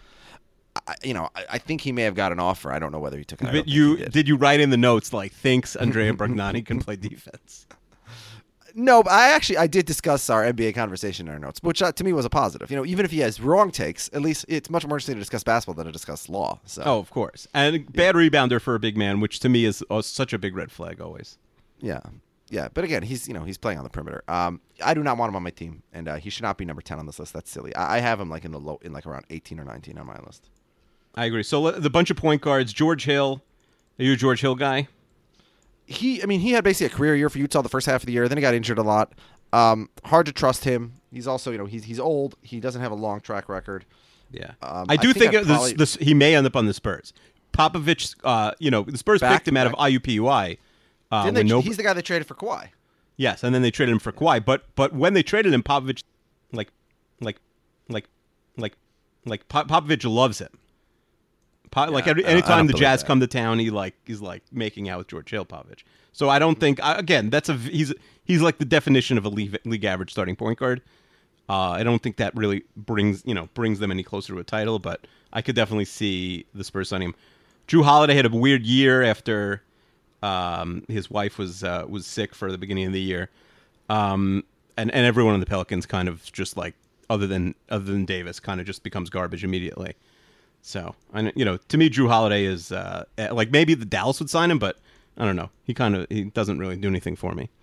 I, you know, I, I think he may have got an offer. I don't know whether he took it. I don't But think you he did. did you write in the notes like, thinks Andrea Bargnani can play defense? No, but I actually I did discuss our N B A conversation in our notes, which uh, to me was a positive. You know, even if he has wrong takes, at least it's much more interesting to discuss basketball than to discuss law. So Oh, of course. And bad rebounder for a big man, which to me is uh, such a big red flag always. yeah, yeah. But again, he's you know he's playing on the perimeter. Um, I do not want him on my team, and uh, he should not be number ten on this list. That's silly. I, I have him like in the low in like around eighteen or nineteen on my list. I agree. So le- the bunch of point guards, George Hill. Are you a George Hill guy? He, I mean, he had basically a career year for Utah the first half of the year. Then he got injured a lot. Um, hard to trust him. He's also, you know, he's he's old. He doesn't have a long track record. Yeah. Um, I do I think, think I'd uh, this, probably- this, he may end up on the Spurs. Popovich, uh, you know, the Spurs Back picked him out of back. I U P U I. Uh, Didn't when they, no- he's the guy that traded for Kawhi. yes, and then they traded him for Kawhi. But but when they traded him, Popovich, like, like, like, like, like Pop- Popovich loves him. Po- like Yeah, every, I don't- I anytime don't the believe Jazz that. come to town, he like he's like making out with George Hill, Popovich. So I don't think I- again that's a he's he's like the definition of a league, league average starting point guard. Uh, I don't think that really brings you know brings them any closer to a title, but I could definitely see the Spurs signing him. Drew Holiday had a weird year after um, his wife was uh, was sick for the beginning of the year, um, and and everyone on the Pelicans kind of just like other than other than Davis kind of just becomes garbage immediately. So I you know to me Drew Holiday is uh, like maybe the Dallas would sign him, but I don't know. He kind of he doesn't really do anything for me.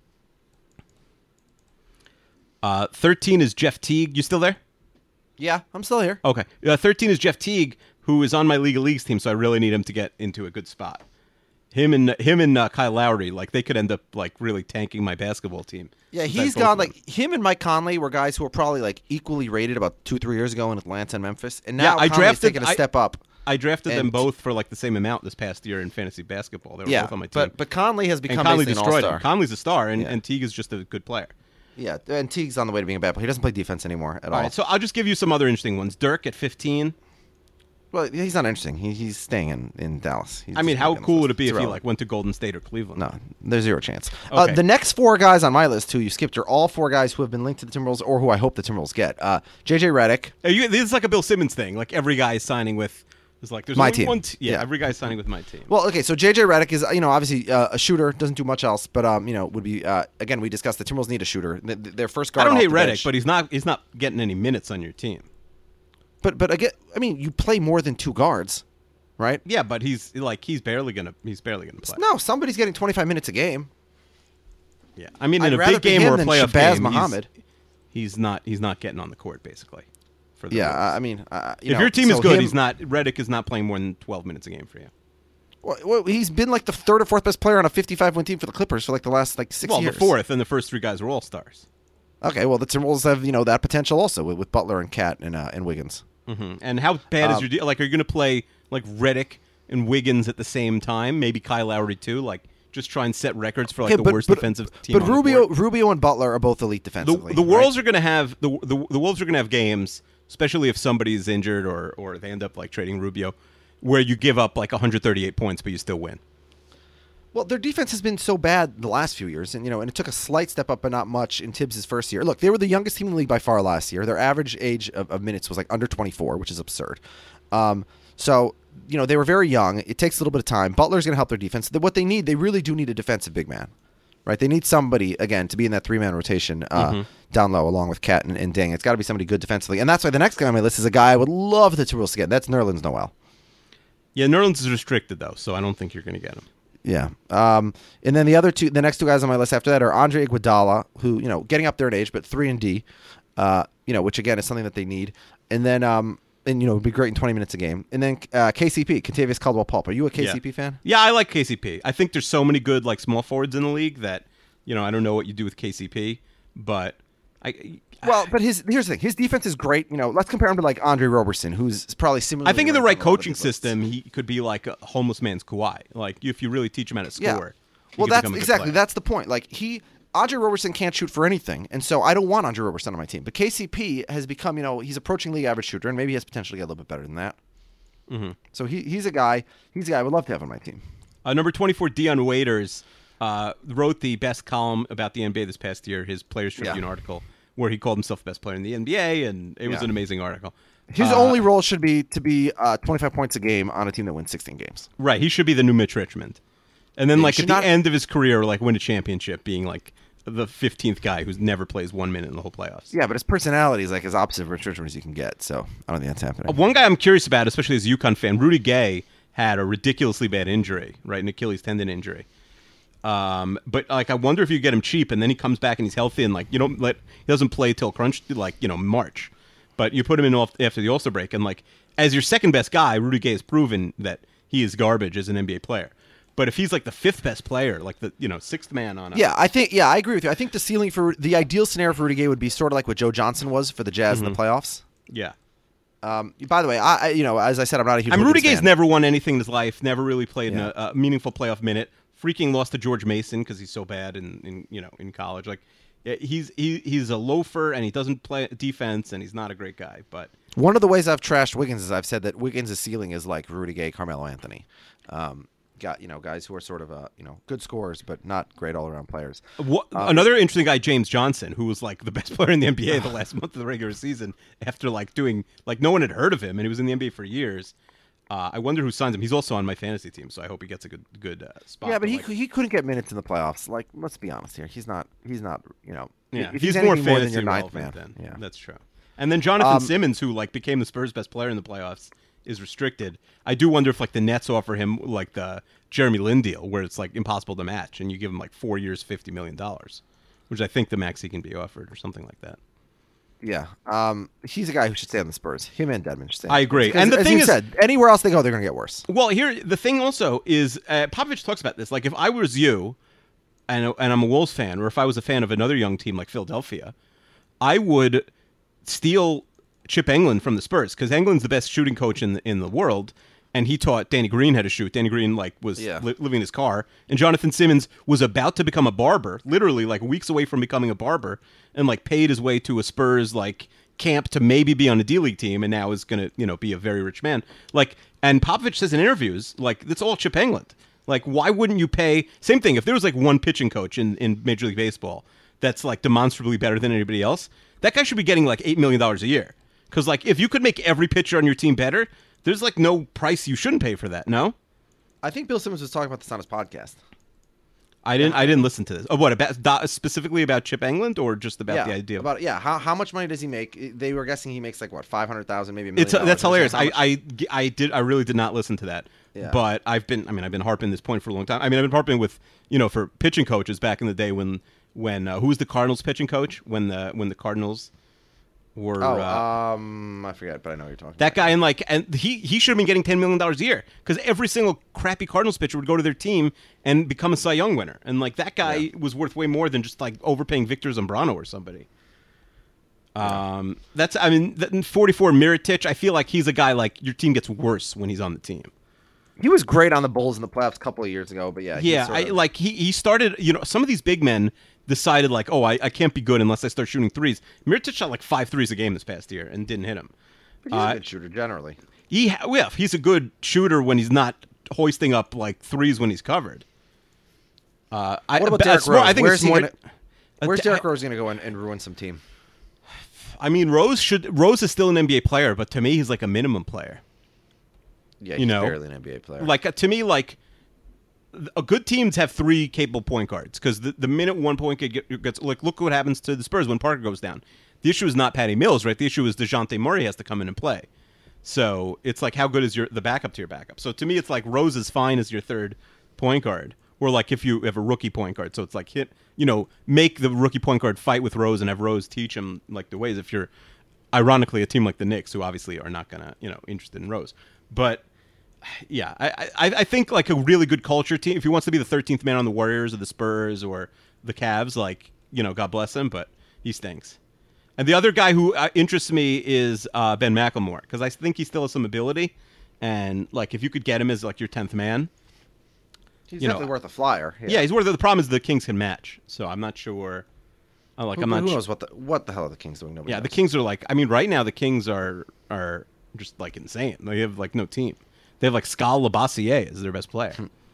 Uh, thirteen is Jeff Teague. You still there? Yeah, I'm still here. Okay. Uh, thirteen is Jeff Teague, who is on my League of Leagues team, so I really need him to get into a good spot. Him and him and uh, Kyle Lowry, like they could end up like really tanking my basketball team. Yeah, Since I he's both gone of them. like him and Mike Conley were guys who were probably like equally rated about two, three years ago in Atlanta and Memphis, and now Yeah, I Conley's drafted- taken a I- step up. I drafted them and- both for like the same amount this past year in fantasy basketball. They were Yeah, both on my team. but but Conley has and become Conley basically an destroyed all-star. him. Conley's a star, and, Yeah. and Teague is just a good player. Yeah, and Teague's on the way to being a bad player. He doesn't play defense anymore at all. All right, so I'll just give you some other interesting ones. Dirk at fifteen. Well, he's not interesting. He, he's staying in, in Dallas. He's I mean, just how not on this cool list. would it be It's if he irrelevant. like went to Golden State or Cleveland? No, there's zero chance. Uh, Okay. the next four guys on my list who you skipped are all four guys who have been linked to the Timberwolves or who I hope the Timberwolves get. Uh, J J Redick. Are you, this is like a Bill Simmons thing. Like every guy is signing with. It's like there's My only team. one. T- yeah, Yeah. every guy's signing with my team. Well, okay, so J J Redick is, you know, obviously uh, a shooter, doesn't do much else, but, um, you know, would be, uh, again, we discussed the Timberwolves need a shooter. Th- th- Their first I guard don't off hate the Reddick, bench. but he's not. He's not getting any minutes on your team. But, but again, I mean, you play more than two guards, right? Yeah, but he's like he's barely gonna. He's barely gonna play. No, somebody's getting twenty-five minutes a game. Yeah, I mean, I'd in a rather big be game him or a than playoff Shabazz game, Muhammad. He's, he's not. He's not getting on the court basically. For the Yeah, Wolves. I mean, uh, you if know, your team is so good, him- he's not. Reddick is not playing more than twelve minutes a game for you. Well, well, he's been like the third or fourth best player on a fifty-five win team for the Clippers for like the last like six well, years. the fourth, and the first three guys were all stars. Okay, well the Timberwolves have you know that potential also with, with Butler and Cat and uh, and Wiggins. Mm-hmm. And how bad is Um, your deal? Like, are you going to play like Redick and Wiggins at the same time? Maybe Kyle Lowry too. Like, just try and set records for like Okay, the but- worst but- defensive team. But on the Rubio, court. Rubio and Butler are both elite the defensively. the right? Wolves are going to have the, the the Wolves are going to have games, especially if somebody's injured or or they end up like trading Rubio, where you give up like one hundred thirty-eight points but you still win. Well, their defense has been so bad the last few years, and you know, and it took a slight step up, but not much in Tibbs' first year. Look, they were the youngest team in the league by far last year. Their average age of, of minutes was like under twenty-four, which is absurd. Um, so you know, they were very young. It takes a little bit of time. Butler's going to help their defense. What they need, they really do need a defensive big man, right? They need somebody again to be in that three-man rotation uh, Mm-hmm. down low, along with Cat and, and Dang. It's got to be somebody good defensively, and that's why the next guy on my list is a guy I would love the Timberwolves to get. That's Nerlens Noel. Yeah, Nerlens is restricted though, so I don't think you're going to get him. Yeah. Um, and then the other two, the next two guys on my list after that are Andre Iguodala, who, you know, getting up there in age, but three and D, uh, you know, which again is something that they need. And then, um, and, you know, would be great in twenty minutes a game. And then uh, K C P, Kentavious Caldwell-Pope. Are you a K C P yeah. fan? Yeah, I like K C P. I think there's so many good like small forwards in the league that, you know, I don't know what you do with K C P, but I. Well, but his here's the thing. His defense is great. You know, let's compare him to like Andre Roberson, who's probably similar. I think in the right coaching system, he could be like a homeless man's Kawhi. Like if you really teach him how to score. Yeah. he Well, could that's become a good exactly player. that's the point. Like he, Andre Roberson can't shoot for anything, and so I don't want Andre Roberson on my team. But K C P has become, you know, he's approaching league average shooter, and maybe he has potential to get a little bit better than that. Mm-hmm. So he he's a guy. He's a guy I would love to have on my team. Uh, number twenty-four, Dion Waiters, uh, wrote the best column about the N B A this past year, his Players Tribune Yeah. article, where he called himself the best player in the N B A, and it was Yeah. an amazing article. His Uh, only role should be to be uh, twenty-five points a game on a team that wins sixteen games. Right, he should be the new Mitch Richmond. And then, He like, at should the not- end of his career, like, win a championship, being, like, the fifteenth guy who never plays one minute in the whole playoffs. Yeah, but his personality is like as opposite of Rich Richmond as you can get. So I don't think that's happening. Uh, one guy I'm curious about, especially as a UConn fan, Rudy Gay had a ridiculously bad injury, right, an Achilles tendon injury. Um, but like, I wonder if you get him cheap, and then he comes back and he's healthy, and like, you don't let he doesn't play till crunch, like you know March, but you put him in off after the All-Star break, and like as your second best guy, Rudy Gay has proven that he is garbage as an N B A player. But if he's like the fifth best player, like the you know sixth man on a Yeah, I think. Yeah, I agree with you. I think the ceiling for the ideal scenario for Rudy Gay would be sort of like what Joe Johnson was for the Jazz in the playoffs. yeah. Um, by the way, I, I you know as I said, I'm not a huge. I mean, Rudy Wiggins Gay's fan. never won anything in his life. Never really played Yeah. in a, a meaningful playoff minute. Freaking lost to George Mason because he's so bad in, in you know in college. Like yeah, he's he he's a loafer and he doesn't play defense and he's not a great guy. But One of the ways I've trashed Wiggins is I've said that Wiggins' ceiling is like Rudy Gay, Carmelo Anthony. Um, got you know guys who are sort of uh, you know good scorers but not great all around players. what, another interesting guy, James Johnson, who was like the best player in the N B A the last month of the regular season after like doing like no one had heard of him and he was in the N B A for years. Uh, I wonder who signs him. He's also on my fantasy team, so I hope he gets a good good uh, spot. Yeah, but he like, he couldn't get minutes in the playoffs. Like, let's be honest here. He's not. He's not. You know. Yeah, if he's, he's more anything more than fantasy your ninth man. relevant then. Yeah. That's true. And then Jonathan Um, Simmons, who like became the Spurs' best player in the playoffs, is restricted. I do wonder if like the Nets offer him like the Jeremy Lin deal, where it's like impossible to match, and you give him like four years, fifty million dollars, which I think the max he can be offered, or something like that. Yeah. Um. He's a guy who should stay on the Spurs. Him and Dedmon should stay. on I the agree. Spurs. And the as thing you is- said, anywhere else they go, they're going to get worse. Well, here the thing also is uh, Popovich talks about this. Like if I was you, and and I'm a Wolves fan, or if I was a fan of another young team like Philadelphia, I would steal Chip Engelland from the Spurs because England's the best shooting coach in the, in the world, and he taught Danny Green how to shoot. Danny Green like was Yeah. li- living in his car, and Jonathan Simmons was about to become a barber, literally like weeks away from becoming a barber, and like paid his way to a Spurs like camp to maybe be on a D League team, and now is gonna you know be a very rich man. Like, and Popovich says in interviews like it's all Chip Engelland. Like, why wouldn't you pay? Same thing. If there was like one pitching coach in, in Major League Baseball that's like demonstrably better than anybody else, that guy should be getting like eight million dollars a year. Because like if you could make every pitcher on your team better, there's like no price you shouldn't pay for that. No, I think Bill Simmons was talking about this on his podcast. I didn't. I didn't listen to this. Oh, what about do- specifically about Chip Engelland or just about yeah. the idea? About yeah. How how much money does he make? They were guessing he makes like what five hundred thousand, maybe. A million It's that's dollars. hilarious. How I, much- I I did I really did not listen to that. Yeah. But I've been I mean I've been harping this point for a long time. I mean I've been harping with you know for pitching coaches back in the day when when uh, who was the Cardinals pitching coach when the when the Cardinals Or Oh, uh, um, I forget, but I know what you're talking that about. guy, and like, and he he should have been getting ten million dollars a year because every single crappy Cardinals pitcher would go to their team and become a Cy Young winner, and like that guy Yeah. was worth way more than just like overpaying Victor Zambrano or somebody. Um, that's I mean, that, forty-four Miritich. I feel like he's a guy like your team gets worse when he's on the team. He was great on the Bulls in the playoffs a couple of years ago, but yeah. he's Yeah, sort I, of- like he he started. You know, some of these big men decided like, oh, I, I can't be good unless I start shooting threes. Miritich shot like five threes a game this past year and didn't hit him. But he's uh, a good shooter generally. He ha- yeah, he's a good shooter when he's not hoisting up like threes when he's covered. Uh, I, What about but, uh, Derrick smart- Rose? I think Where's it's he smart. gonna- uh, Where's d- Derrick Rose going to go and, and ruin some team? I mean, Rose should Rose is still an N B A player, but to me, he's like a minimum player. Yeah, You he's know, barely an N B A player. Like uh, to me, like a good teams have three capable point guards because the, the minute one point guard get- gets like look what happens to the Spurs when Parker goes down. The issue is not Patty Mills, right? The issue is DeJounte Murray has to come in and play. So it's like how good is your the backup to your backup? So to me, it's like Rose is fine as your third point guard, or like if you have a rookie point guard. So it's like hit you know make the rookie point guard fight with Rose and have Rose teach him like the ways. If you're ironically a team like the Knicks, who obviously are not gonna you know interested in Rose, but yeah, I, I I think like a really good culture team. If he wants to be the thirteenth man on the Warriors or the Spurs or the Cavs, like you know, God bless him, but he stinks. And the other guy who uh, interests me is uh, Ben McLemore because I think he still has some ability, and like if you could get him as like your tenth man, he's you know, definitely worth a flyer. yeah, he's worth it. The problem is the Kings can match, so I'm not sure. I like Who, I'm not. who sure. knows what the what the hell are the Kings doing? Nobody Yeah, knows. the Kings are like. I mean, right now the Kings are are just like insane. They have like no team. They have like Skal Labossiere as their best player.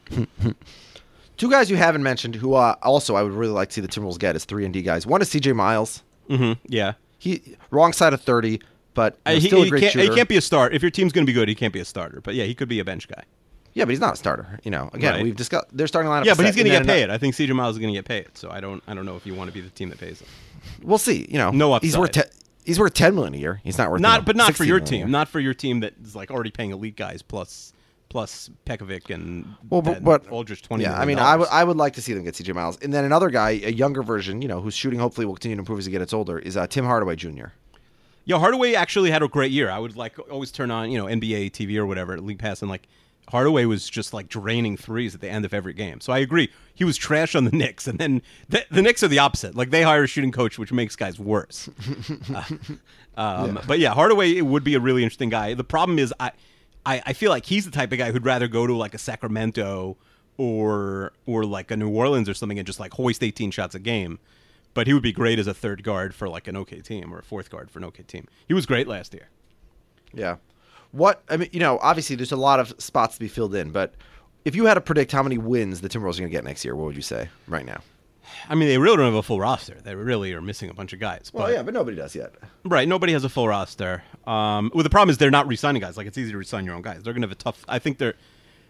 Two guys you haven't mentioned who uh, also I would really like to see the Timberwolves get as three and D guys. One is C J Miles. hmm Yeah. He wrong side of thirty, but you know, Uh, he, still he a great can't, shooter. he can't be a starter. If your team's going to be good, he can't be a starter. But yeah, he could be a bench guy. Yeah, but he's not a starter. You know, again, Right. we've discussed their starting lineup. Yeah, is but he's set, going to and get then paid. I think C J Miles is going to get paid. So I don't I don't know if you want to be the team that pays him. We'll see. You know, No he's worth upside. te- he's worth ten million a year. He's not worth you Not know, but not for sixteen your million a team. year. Not for your team that is like already paying elite guys plus plus Pekovic and, Well, but, and but Aldridge twenty. yeah, I mean, I would I would like to see them get C J Miles, and then another guy, a younger version, you know, whose shooting hopefully will continue to improve as he gets older, is uh, Tim Hardaway Junior Yo, Hardaway actually had a great year. I would like always turn on, you know, N B A T V or whatever, League Pass, and like Hardaway was just like draining threes at the end of every game. So I agree. He was trash on the Knicks, and then the, the Knicks are the opposite. Like they hire a shooting coach, which makes guys worse. uh, um, yeah. But yeah, Hardaway it would be a really interesting guy. The problem is, I, I I feel like he's the type of guy who'd rather go to like a Sacramento or or like a New Orleans or something and just like hoist eighteen shots a game. But he would be great as a third guard for like an okay team or a fourth guard for an okay team. He was great last year. Yeah. What I mean, you know, obviously there's a lot of spots to be filled in, but if you had to predict how many wins the Timberwolves are going to get next year, what would you say right now? I mean, they really don't have a full roster. They really are missing a bunch of guys. Well, but, yeah, but nobody does yet. Right, nobody has a full roster. Um, well, the problem is they're not re-signing guys. Like, it's easy to re-sign your own guys. They're going to have a tough... I think they're...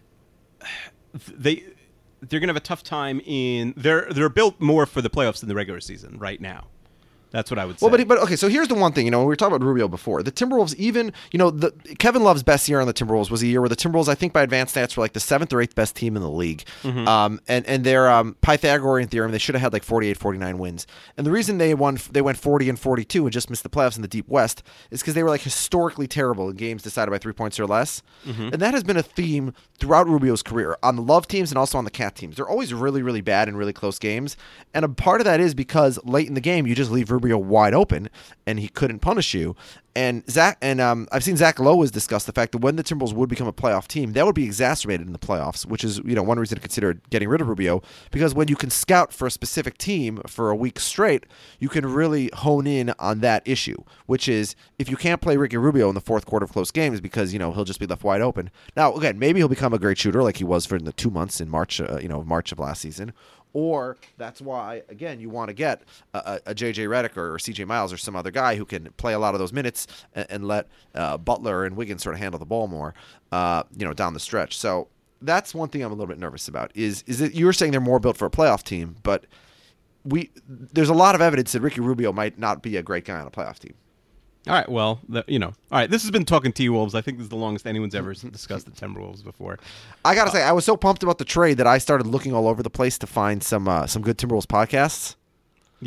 They... They're going to have a tough time in... They're they're built more for the playoffs than the regular season right now. That's what I would say. Well, but but okay, so here's the one thing. You know, we were talking about Rubio before. The Timberwolves, even you know, the Kevin Love's best year on the Timberwolves was a year where the Timberwolves, I think, by advanced stats, were like the seventh or eighth best team in the league. Mm-hmm. Um, and and their um, Pythagorean theorem, they should have had like forty-eight, forty-nine wins. And the reason they won, they went forty and forty-two and just missed the playoffs in the Deep West is because they were like historically terrible in games decided by three points or less. Mm-hmm. And that has been a theme throughout Rubio's career on the Love teams and also on the Cat teams. They're always really, really bad in really close games. And a part of that is because late in the game, you just leave Rubio wide open. And he couldn't punish you. And Zach and um, I've seen Zach Lowe has discussed the fact that when the Timberwolves would become a playoff team, that would be exacerbated in the playoffs, which is you know one reason to consider getting rid of Rubio because when you can scout for a specific team for a week straight, you can really hone in on that issue. Which is if you can't play Ricky Rubio in the fourth quarter of close games because you know he'll just be left wide open. Now again, maybe he'll become a great shooter like he was for the two months in March, uh, you know March of last season. Or that's why, again, you want to get a, a J J Redick or, or C J Miles or some other guy who can play a lot of those minutes and, and let uh, Butler and Wiggins sort of handle the ball more, uh, you know, down the stretch. So that's one thing I'm a little bit nervous about. Is is that you're saying they're more built for a playoff team, but we there's a lot of evidence that Ricky Rubio might not be a great guy on a playoff team. All right, well, the, you know, all right, this has been Talking T-Wolves. I think this is the longest anyone's ever discussed the Timberwolves before. I gotta say, I was so pumped about the trade that I started looking all over the place to find some uh, some good Timberwolves podcasts. Yeah.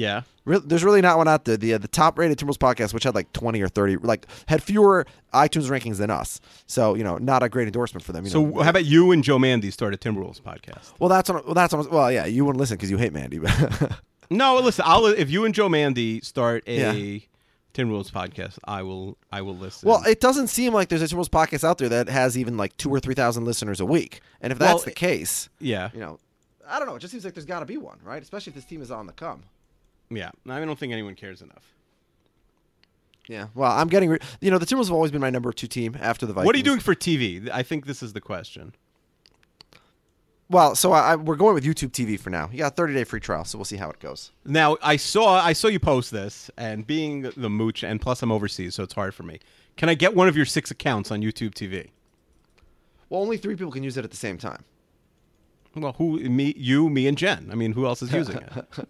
Re- there's really not one out there. The uh, the top rated Timberwolves podcast, which had like twenty or thirty, like had fewer iTunes rankings than us. So you know, not a great endorsement for them. You So know, how about you and Joe Mandy start a Timberwolves podcast? Well, that's on, well, that's on, well, yeah. You wouldn't listen because you hate Mandy. No, listen. I'll if you and Joe Mandy start a Yeah. Timberwolves podcast, I will. I will listen. Well, it doesn't seem like there's a Timberwolves podcast out there that has even like two or three thousand listeners a week. And if that's Well, the case, yeah, you know, I don't know. It just seems like there's got to be one, right? Especially if this team is on the come. yeah. I don't think anyone cares enough. Yeah. Well, I'm getting. Re- you know, the Timberwolves have always been my number two team after the Vikings. What are you doing for T V? I think this is the question. Well, so I, I, we're going with YouTube T V for now. You got a thirty day free trial, so we'll see how it goes. Now, I saw I saw you post this, and being the mooch, and plus I'm overseas, so it's hard for me. Can I get one of your six accounts on YouTube T V? Well, only three people can use it at the same time. Well, who? Me, you, me, and Jen. I mean, who else is using it?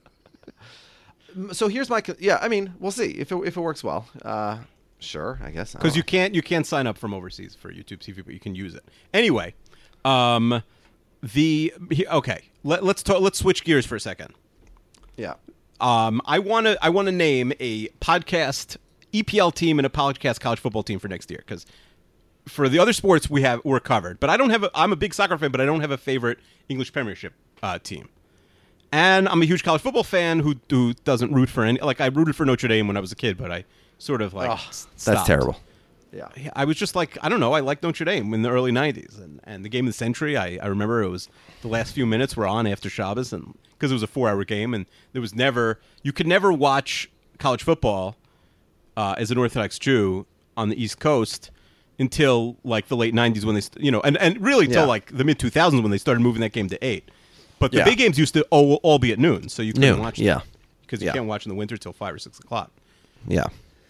So here's my co- yeah. I mean, we'll see if it if it works well. Uh, sure, I guess. I Because don't you know. can't you can't sign up from overseas for YouTube T V, but you can use it anyway. Um, the he- okay. Let, let's talk. Let's switch gears for a second. Yeah. Um, I want to I want to name a podcast E P L team and a podcast college football team for next year, because for the other sports we have we're covered. But I don't have. A, I'm a big soccer fan, but I don't have a favorite English Premiership uh, team. And I'm a huge college football fan who who doesn't root for any. Like I rooted for Notre Dame when I was a kid, but I sort of like Oh, s- that's stopped. terrible. Yeah. Yeah, I was just like, I don't know, I liked Notre Dame in the early nineties. And, and the game of the century, I, I remember it was the last few minutes were on after Shabbos, and because it was a four-hour game, and there was never, you could never watch college football uh, as an Orthodox Jew on the East Coast until like the late nineties when they, st- you know, and, and really till Yeah. like the mid two thousands when they started moving that game to eight. But the Yeah. big games used to all, all be at noon, so you couldn't Noon, watch them. yeah. Because you Yeah. can't watch in the winter till five or six o'clock. Yeah.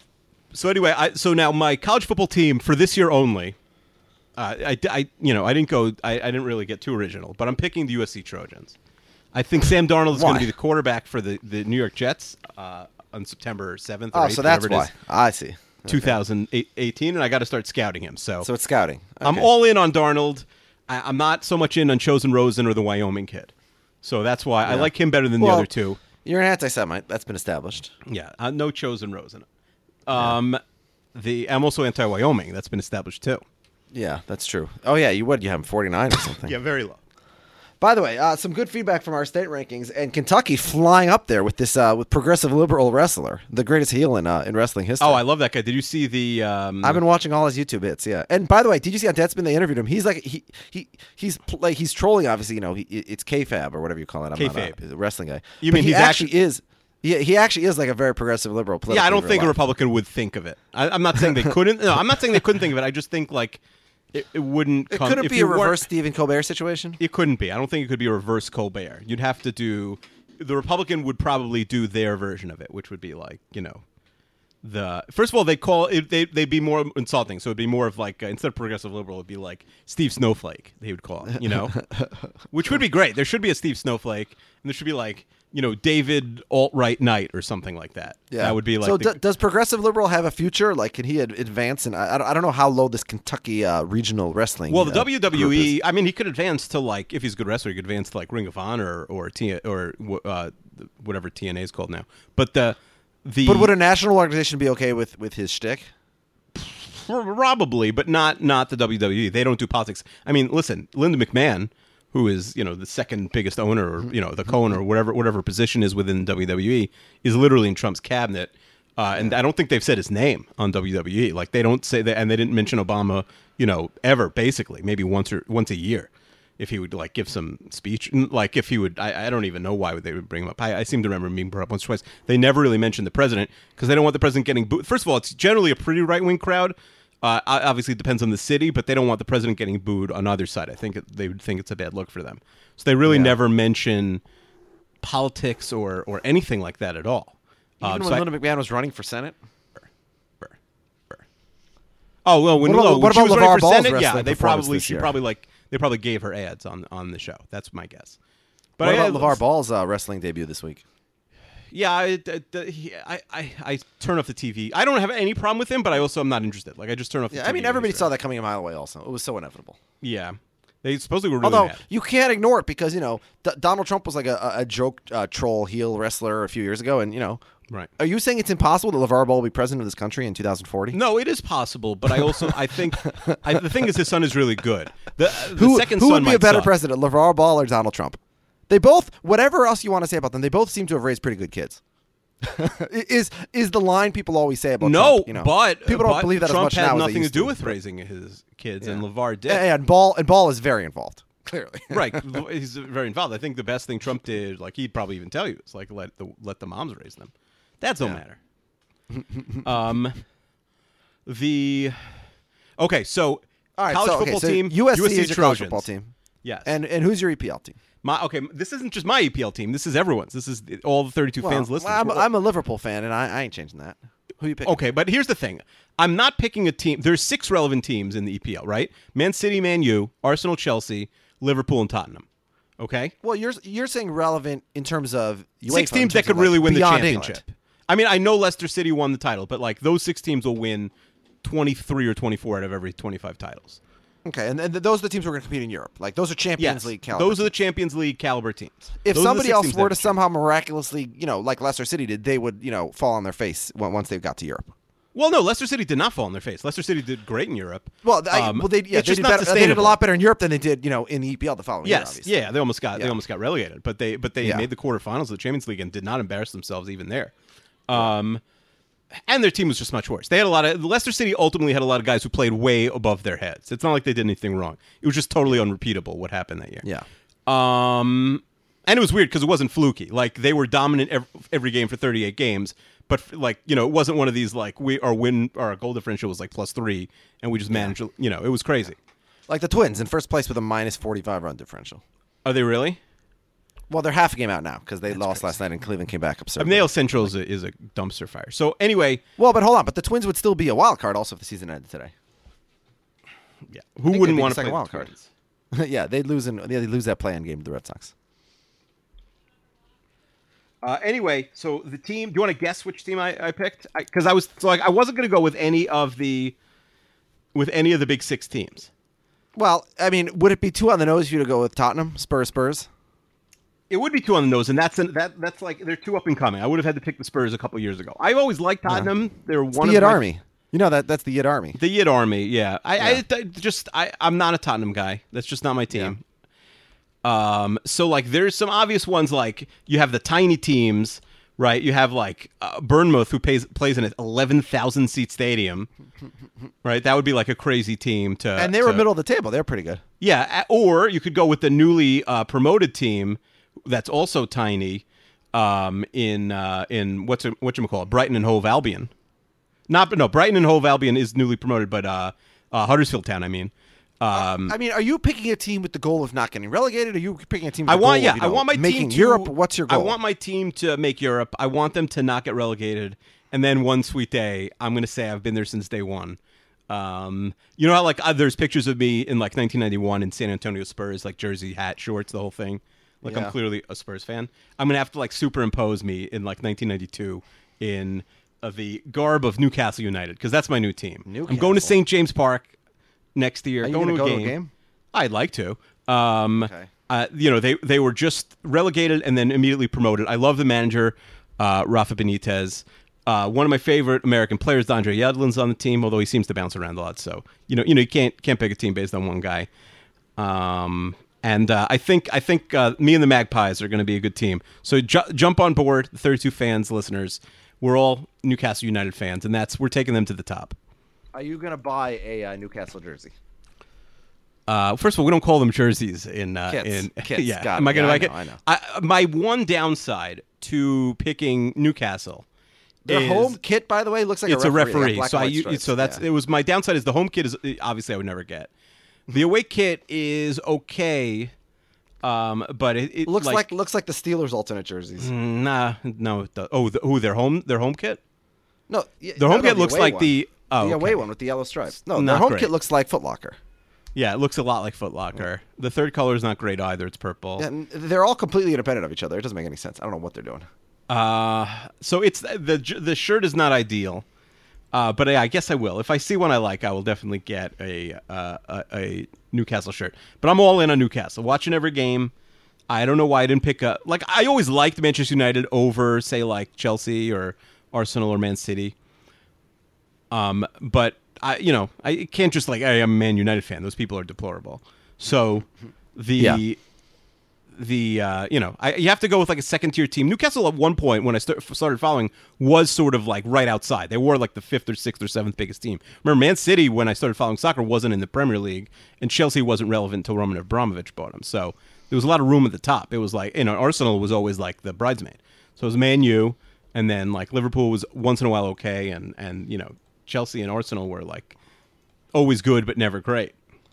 So anyway, I, so now my college football team for this year only, uh, I, I, you know, I didn't go, I, I didn't really get too original, but I'm picking the U S C Trojans. I think Sam Darnold is going Why? to be the quarterback for the, the New York Jets uh, on September seventh or Oh, eighth, so that's whatever it why. is, I see. two thousand eighteen, and I got to start scouting him. So, So it's scouting. I'm Okay. all in on Darnold. I, I'm not so much in on Chosen Rosen or the Wyoming kid. So that's why I Yeah. like him better than the Well, other two. You're an anti-Semite. That's been established. Yeah, uh, no Chosen Rosen. Um, the I'm also anti-Wyoming. That's been established too. Yeah, that's true. Oh yeah, you would. You have him forty-nine or something. Yeah, very low. By the way, uh, some good feedback from our state rankings, and Kentucky flying up there with this uh, with progressive liberal wrestler, the greatest heel in uh, in wrestling history. Oh, I love that guy. Did you see the? Um, I've been watching all his YouTube hits. Yeah, and by the way, did you see on Deadspin they interviewed him? He's like he he he's pl- like he's trolling. Obviously, you know, he, it's kayfabe or whatever you call it. I'm not Kayfabe. a, a wrestling guy. You But mean he he's actually actu- is? Yeah, he actually is like a very progressive liberal. yeah, I don't politically think a real life. Republican would think of it. I, I'm not saying they couldn't. No, I'm not saying they couldn't think of it. I just think like it, it wouldn't. It come, couldn't if be you a weren't- reverse Stephen Colbert situation. It couldn't be. I don't think it could be a reverse Colbert. You'd have to do. The Republican would probably do their version of it, which would be like, you know, the first of all they call it. They they'd be more insulting. So it'd be more of like uh, instead of progressive liberal, it'd be like Steve Snowflake. They would call it, you know, which would be great. There should be a Steve Snowflake, and there should be like, you know, David alt-right Knight or something like that. Yeah, That would be like. So the- d- does progressive liberal have a future? Like, can he ad- advance? And I, I don't- I don't know how low this Kentucky uh, regional wrestling. Well, the uh, W W E. I mean, he could advance to like if he's a good wrestler, he could advance to like Ring of Honor or T or uh, whatever T N A is called now. But the the But would a national organization be okay with with his shtick? probably, but not not the W W E. They don't do politics. I mean, listen, Linda McMahon, who is, you know, the second biggest owner, or you know, the co-owner, or whatever whatever position is within W W E, is literally in Trump's cabinet. Uh, and I don't think they've said his name on W W E. Like they don't say that, and they didn't mention Obama, you know, ever. Basically, maybe once or once a year, if he would like give some speech. Like if he would, I, I don't even know why they would bring him up. I, I seem to remember him being brought up once or twice. They never really mentioned the president because they don't want the president getting booed. First of all, it's generally a pretty right wing crowd. Uh, obviously, it depends on the city, but they don't want the president getting booed on either side. I think it, they would think it's a bad look for them. So they really Yeah. never mention politics or or anything like that at all. Even Um, when so I- Linda McMahon was running for Senate. Oh well, when, What about- no, what when she about was running LeVar for Ball's Senate, yeah, wrestling they performance probably this she year? probably like they probably gave her ads on on the show. That's my guess. But What I- about LeVar Ball's uh, wrestling debut this week? Yeah, I, I, I, I, I turn off the T V. I don't have any problem with him, but I also am not interested. Like I just turn off the Yeah, T V. I mean, when everybody he's saw around. that coming a mile away. Also, it was so inevitable. Yeah, they supposedly were really Although mad. you can't ignore it because you know D- Donald Trump was like a, a a joke uh, troll heel wrestler a few years ago, and you know Right. Are you saying it's impossible that LeVar Ball will be president of this country in two thousand forty? No, it is possible, but I also I think I, the thing is his son is really good. The, the Who, second who son would be might a better suck. president, LeVar Ball or Donald Trump? They both, whatever else you want to say about them, they both seem to have raised pretty good kids. is is the line people always say about No, Trump? You know? but people don't but believe that Trump as much had now as they nothing to used do with raising his kids, Yeah. and LeVar did. And, and Ball and Ball is very involved. Clearly, Right, he's very involved. I think the best thing Trump did, like he'd probably even tell you, is like let the let the moms raise them. Dads don't Yeah. matter. um, the okay, so All right, college so, okay, football so team, U S C U S C is your college Trojans. football team. Yes, And and who's your E P L team? my okay. This isn't just my E P L team. This is everyone's. This is all the thirty-two fans listening. I'm, We're all- I'm a Liverpool fan, and I, I ain't changing that. Who you picking? Okay, but here's the thing. I'm not picking a team. There's six relevant teams in the E P L, right? Man City, Man U, Arsenal, Chelsea, Liverpool, and Tottenham. Okay? Well, you're you're saying relevant in terms of UEFA, Six in teams that terms could of, like, really win the beyond championship. England. I mean, I know Leicester City won the title, but like those six teams will win twenty-three or twenty-four out of every twenty-five titles. Okay, and, and those are the teams who are going to compete in Europe. Like those are Champions Yes, League caliber. those are the Champions League caliber teams. If Those are the somebody six else teams were that- to somehow miraculously, you know, like Leicester City did, they would, you know, fall on their face on- once they got to Europe. Well, no, Leicester City did not fall on their face. Leicester City did great in Europe. Well, I, Um, well, they yeah, it's they just did, not better, they did a sustainable. lot better in Europe than they did, you know, in the E P L the following year. Yes, Obviously. yeah, they almost got they Yeah. almost got relegated, but they but they Yeah. made the quarterfinals of the Champions League and did not embarrass themselves even there. Um, and their team was just much worse. They had a lot of Leicester City ultimately had a lot of guys who played way above their heads. It's not like they did anything wrong. It was just totally unrepeatable what happened that year. Yeah. Um, and it was weird because it wasn't fluky. Like they were dominant every, every game for thirty-eight games, but like you know, it wasn't one of these like we our win our goal differential was like plus three, and we just managed. You know, it was crazy. Like the Twins in first place with a minus forty-five run differential. Are they really? Well, they're half a game out now because they lost last night and Cleveland came back I absurdly. mean, Nail Central is a, is a dumpster fire. So anyway, Well, but hold on. But the Twins would still be a wild card also if the season ended today. yeah, who they'd wouldn't be want the to play second the wild card. Twins? yeah, they'd lose in. Yeah, they lose that play-in game to the Red Sox. Uh, anyway, so the team. Do you want to guess which team I, I picked? Because I, I was so like I wasn't going to go with any of the with any of the big six teams. Well, I mean, would it be too on the nose for you to go with Tottenham, Spurs, Spurs? It would be two on the nose, and that's an, that that's like they're two up and coming. I would have had to pick the Spurs a couple years ago. I've always liked Tottenham. They're It's one the of Yid my, Army. You know that that's the Yid Army. The Yid Army, yeah. I, Yeah. I, I just I I'm not a Tottenham guy. That's just not my team. Um, so like there's some obvious ones like you have the tiny teams, right? You have like uh, Bournemouth who plays plays in an eleven thousand seat stadium, right? That would be like a crazy team to. And they were to- middle of the table. They're pretty good. Yeah, a- or you could go with the newly uh, promoted team that's also tiny um, in uh, in what's it, what you call it, Brighton and Hove Albion. Not no, Brighton and Hove Albion is newly promoted, but uh, uh, Huddersfield Town, I mean. Um, I mean, are you picking a team with the goal of not getting relegated? Or are you picking a team? With I the want goal yeah, of, you I know, want my making team to, Europe. What's your goal? I want my team to make Europe. I want them to not get relegated, and then one sweet day, I'm going to say I've been there since day one. Um, you know how like uh, there's pictures of me in like nineteen ninety-one in San Antonio Spurs, like jersey, hat, shorts, the whole thing. Like Yeah. I'm clearly a Spurs fan. I'm gonna have to like superimpose me in like nineteen ninety-two in uh, the garb of Newcastle United because that's my new team. I'm going to Newcastle. Saint James Park next year. Are you going gonna to a go game. to a game? I'd like to. Um, Okay. uh, you know, they they were just relegated and then immediately promoted. I love the manager, uh, Rafa Benitez. Uh, one of my favorite American players, Andre Yedlin's on the team, although he seems to bounce around a lot. So you know, you know, you can't can't pick a team based on one guy. Um, and uh, I think I think uh, me and the Magpies are going to be a good team. So ju- jump on board, thirty-two fans, listeners. We're all Newcastle United fans, and that's we're taking them to the top. Are you gonna buy a uh, Newcastle jersey? Uh, first of all, we don't call them jerseys in uh, Kits. in Kits, yeah. got Am I it. going Yeah, to I like know, it? I know. I, my one downside to picking Newcastle, Their is home kit, by the way, looks like it's a a referee. They got referee. black So and I white u- stripes. so that's Yeah. it was my downside is the home kit is obviously I would never get. The away kit is okay, um, but it, it looks like, looks like the Steelers alternate jerseys. nah no. It does. Oh, the, who their home their home kit? No, y- Their home no, no, kit the looks away like one. the oh the away okay. one with the yellow stripes. No, Not their home great. kit looks like Foot Locker. Yeah, it looks a lot like Foot Locker. The third color is not great either. It's purple. Yeah, and they're all completely independent of each other. It doesn't make any sense. I don't know what they're doing. Uh, so it's the the shirt is not ideal, uh, but yeah, I guess I will. If I see one I like, I will definitely get a uh, a, a Newcastle shirt. But I'm all in on Newcastle. Watching every game, I don't know why I didn't pick up. Like, I always liked Manchester United over, say, like Chelsea or Arsenal or Man City. Um, but I, you know, I can't just like I am a Man United fan. Those people are deplorable. So the Yeah. the uh, you know, I, you have to go with like a second tier team. Newcastle at one point when I start, started following was sort of like right outside. They were like the fifth or sixth or seventh biggest team. Remember, Man City when I started following soccer wasn't in the Premier League, and Chelsea wasn't relevant until Roman Abramovich bought them. So there was a lot of room at the top. It was like, you know, Arsenal was always like the bridesmaid. So it was Man U, and then like Liverpool was once in a while okay, and and you know Chelsea and Arsenal were like always good but never great.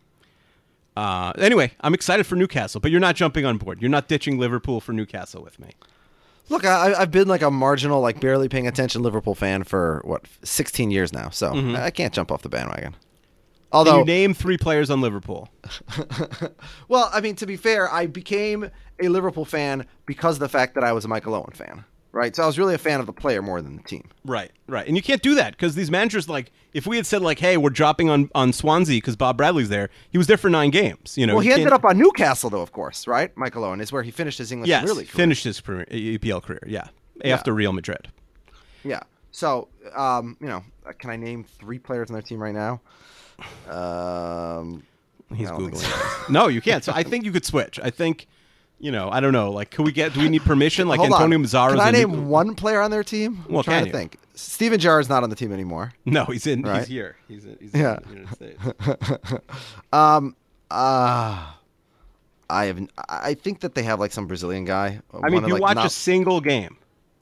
Uh, anyway, I'm excited for Newcastle, but you're not jumping on board. You're not ditching Liverpool for Newcastle with me. Look, I, I've been like a marginal, like barely paying attention Liverpool fan for what sixteen years now, so Mhm. I can't jump off the bandwagon. Can Although, you name three players on Liverpool? well, I mean, to be fair, I became a Liverpool fan because of the fact that I was a Michael Owen fan, right? So I was really a fan of the player more than the team. Right, right. And you can't do that because these managers, like, if we had said, like, hey, we're dropping on, on Swansea because Bob Bradley's there, he was there for nine games. You know, Well, he you ended can't- up on Newcastle, though, of course, right? Michael Owen is where he finished his English yes, Premier League career. finished his premier, E P L career, yeah, Yeah. after Real Madrid. Yeah. So, um, you know, can I name three players on their team right now? Um, He's I don't think Googling it. No, you can't. So I think you could switch. I think, you know, I don't know. Like, could we get, do we need permission? Like, Hold Antonio on. Mazzaro's Can I a name new- one player on their team? I'm Well, trying can to you? think. Steven Gerrard's not on the team anymore. No, he's in, Right. he's here. He's, in, he's Yeah. in the United States. um, uh, I have. I think that they have like some Brazilian guy. I mean, One do of, you like, watch not- a single game?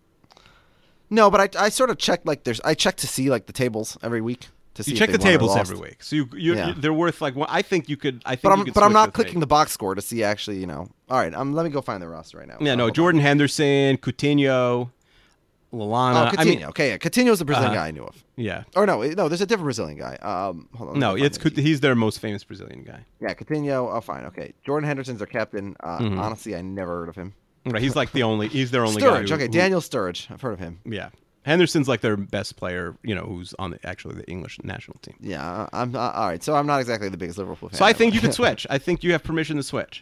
No, but I, I sort of check like there's. I check to see like the tables every week to see. You if check they the won or tables lost. every week, so you, you, Yeah. you they're worth like. Well, I think you could. I think. But you I'm could but I'm switch not with clicking me. the box score to see actually. You know. All right. Um. Let me go find the roster right now. Yeah, Uh, no, hold on. Jordan Henderson, Coutinho, Lallana. Oh, Coutinho. I mean, okay, yeah. Coutinho's the Brazilian Uh-huh. guy I knew of. yeah. Or no, no, there's a different Brazilian guy. Um, hold on. let No, me find it's the- Cout- he's their most famous Brazilian guy. Yeah, Coutinho. Oh, fine. Okay, Jordan Henderson's their captain. Uh, Mhm. Honestly, I never heard of him. Right, he's like the only. He's their only guy. Sturridge. who- Okay, who- Daniel Sturridge. I've heard of him. Yeah, Henderson's like their best player. You know, who's on the, actually the English national team. Yeah, I'm uh, all right. So I'm not exactly the biggest Liverpool fan. So I ever. think you could switch. I think you have permission to switch.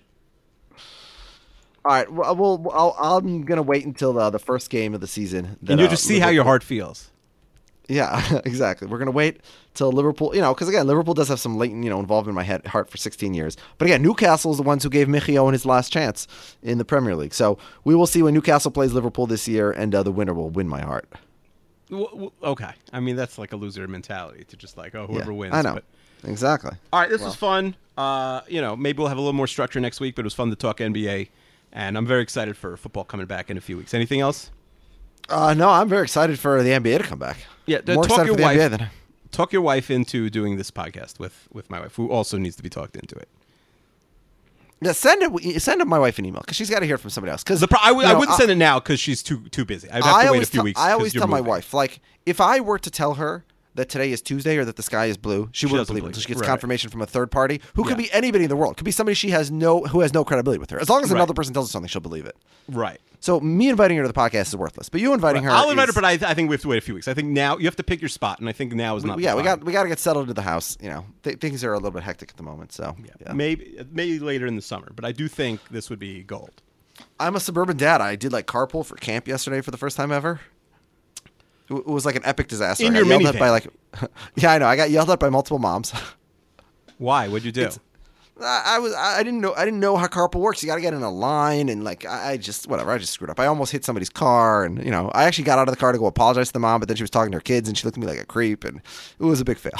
All right. Well, we'll I'll, I'm gonna wait until the, the first game of the season. that, And you'll uh, just see how your Liverpool- heart feels. Yeah, exactly. We're gonna wait till Liverpool. You know, because again, Liverpool does have some latent, you know, involvement in my head, heart for sixteen years. But again, Newcastle is the ones who gave Mickey Owen his last chance in the Premier League. So we will see when Newcastle plays Liverpool this year, and uh, the winner will win my heart. W- w- okay, I mean that's like a loser mentality to just like, oh, whoever Yeah, wins. I know. But Exactly. all right, this Well. was fun. Uh, you know, maybe we'll have a little more structure next week, but it was fun to talk N B A, and I'm very excited for football coming back in a few weeks. Anything else? Uh, no, I'm very excited for the N B A to come back. Yeah, more talk excited your for the wife. N B A than. Talk your wife into doing this podcast with with my wife, who also needs to be talked into it. Yeah, send it. Send my wife an email because she's got to hear from somebody else. Because The pro- I, w- I wouldn't send it now because she's too too busy. I'd have to wait a always few tell, weeks. I 'cause always you're tell my moving. wife, like, if I were to tell her that today is Tuesday or that the sky is blue, she, She wouldn't doesn't believe it believe until she it. gets Right. confirmation from a third party who could Yeah. be anybody in the world. Could be somebody she has no who has no credibility with her. As long as Right. another person tells her something, she'll believe it. Right. So me inviting her to the podcast is worthless. But you inviting her, I'll invite her, is- but I, I think we have to wait a few weeks. I think now you have to pick your spot, and I think now is not. we, the yeah, we time. got we got to get settled into the house. You know, Th- things are a little bit hectic at the moment. So Yeah. yeah. Maybe maybe later in the summer, but I do think this would be gold. I'm a suburban dad. I did like carpool for camp yesterday for the first time ever. It w- it was like an epic disaster. In I your got yelled at minivan. by like, yeah, I know. I got yelled at by multiple moms. Why? What'd you do? It's- I I was I didn't know I didn't know how carpool works. You got to get in a line and like I I just whatever. I just screwed up. I almost hit somebody's car and you know I actually got out of the car to go apologize to the mom, but then she was talking to her kids and she looked at me like a creep and it was a big fail.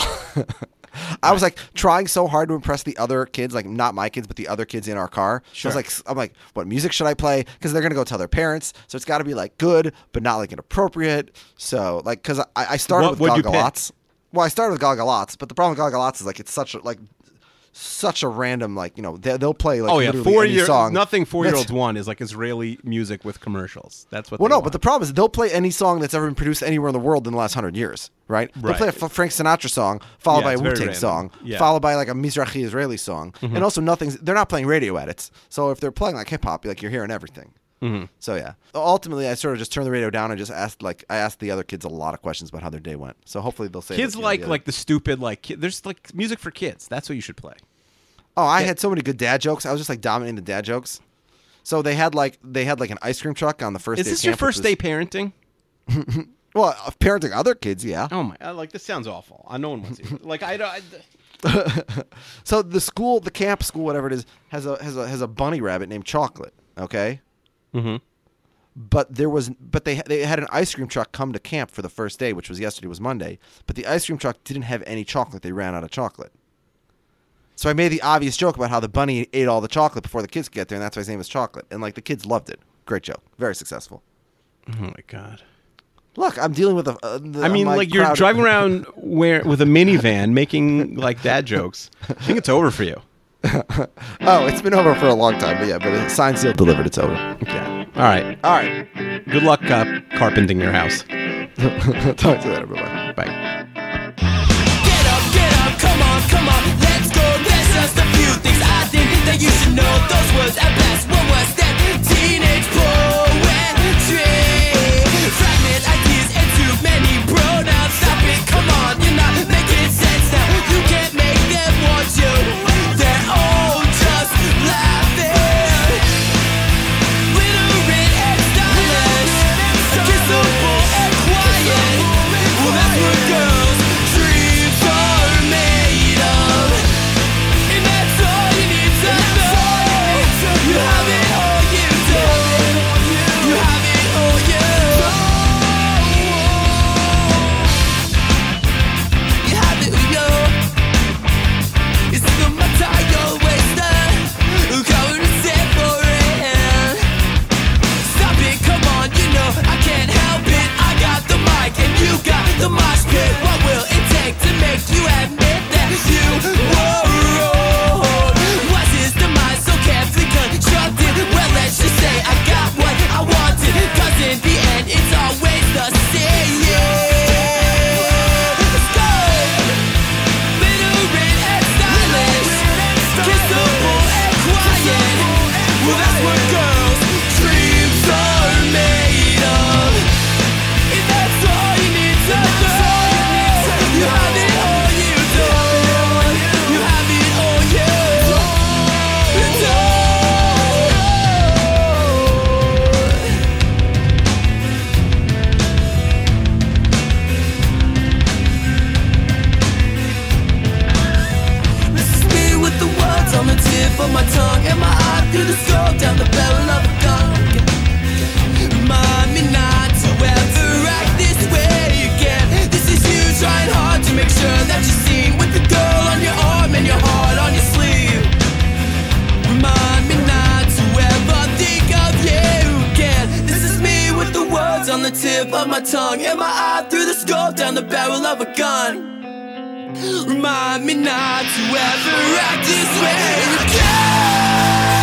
I was like trying so hard to impress the other kids, like not my kids, but the other kids in our car. So I was Sure. like, I'm like, what music should I play? Because they're gonna go tell their parents. So it's got to be like good, but not like inappropriate. So like, because I, I started What- with what'd you Gal pick? Galots. Well, I started with Gal Galots, but the problem with Gal Galots is like it's such a like such a random like you know they, they'll play like oh yeah, literally four any year song. nothing four year olds That's- want is like Israeli music with commercials. That's what. Well, they no, want. but the problem is they'll play any song that's ever been produced anywhere in the world in the last hundred years, right? They'll Right. play a F- Frank Sinatra song followed Yeah, by a it's very Wu Tang random. song, Yeah. Mm-hmm. followed by like a Mizrahi Israeli song, and also nothing's. They're not playing radio edits, so if they're playing like hip hop, like you're hearing everything. Mm-hmm. So yeah, ultimately, I sort of just turned the radio down and just asked like I asked the other kids a lot of questions about how their day went. So hopefully they'll say kids that, you know, like the other- like the stupid like ki- there's like music for kids. That's what you should play. Oh, I had so many good dad jokes. I was just like dominating the dad jokes. So they had like they had like an ice cream truck on the first Is day. this of your camp, which first was- day parenting? Well, uh, parenting other kids, yeah. Oh my! I, like this sounds awful. I no one wants to. Like I don't. I, So the school, the camp school, whatever it is, has a has a has a bunny rabbit named Chocolate. Okay. mm-hmm. But there was, but they they had an ice cream truck come to camp for the first day, which was yesterday, was Monday. But the ice cream truck didn't have any chocolate; they ran out of chocolate. So I made the obvious joke about how the bunny ate all the chocolate before the kids could get there, and that's why his name was Chocolate. And like the kids loved it. Great joke, very successful. Oh my god. Look, I'm dealing with a. Uh, the, I mean, my like you're crowd- driving around where with a minivan making like dad jokes. I think it's over for you. Oh, it's been over for a long time, but yeah, but it's signed, sealed, delivered. It's over. Okay. All right. All right. Good luck uh, carpenting your house. Talk to you later. Bye. Bye. Get up, get up, come on, come on, let's go. There's just a few things I think that you should know. Those words at best were worse than teenage poetry. Fragment ideas and too many pronouns. Stop it, come on, you're not making sense now. You can't make them want you. They're all just laughing. Literate and stylish, kissable and quiet. Well, that's what girls' dreams are made of. And that's all you need to know. You have it all, you don't. You have it all, you You have it all, you It's the material waster who covered a set for it. Stop it, come on, you know I can't help it. I got the mic and you got the mosh pit. What will it take to make you admit that you were wrong? Was his demise so carefully constructed? Well, let's just say I got what I wanted, cause in the end it's always the same. Let's go! Literate and stylish, kissable and quiet. Well, that's what girls' dreams are made of. And that's all you need to know. You have it all, you don't. You have it all, you don't. This is me with the words on the tip of my tongue and my eye through the scope down the barrel of a gun. Remind me not to ever act this way again. This is you trying hard to make sure that you're seen with the girl on your arm and your heart on your sleeve. Remind me not to ever think of you again. This is me with the words on the tip of my tongue and my eye through the scope down the barrel of a gun. Remind me not to ever act this way again.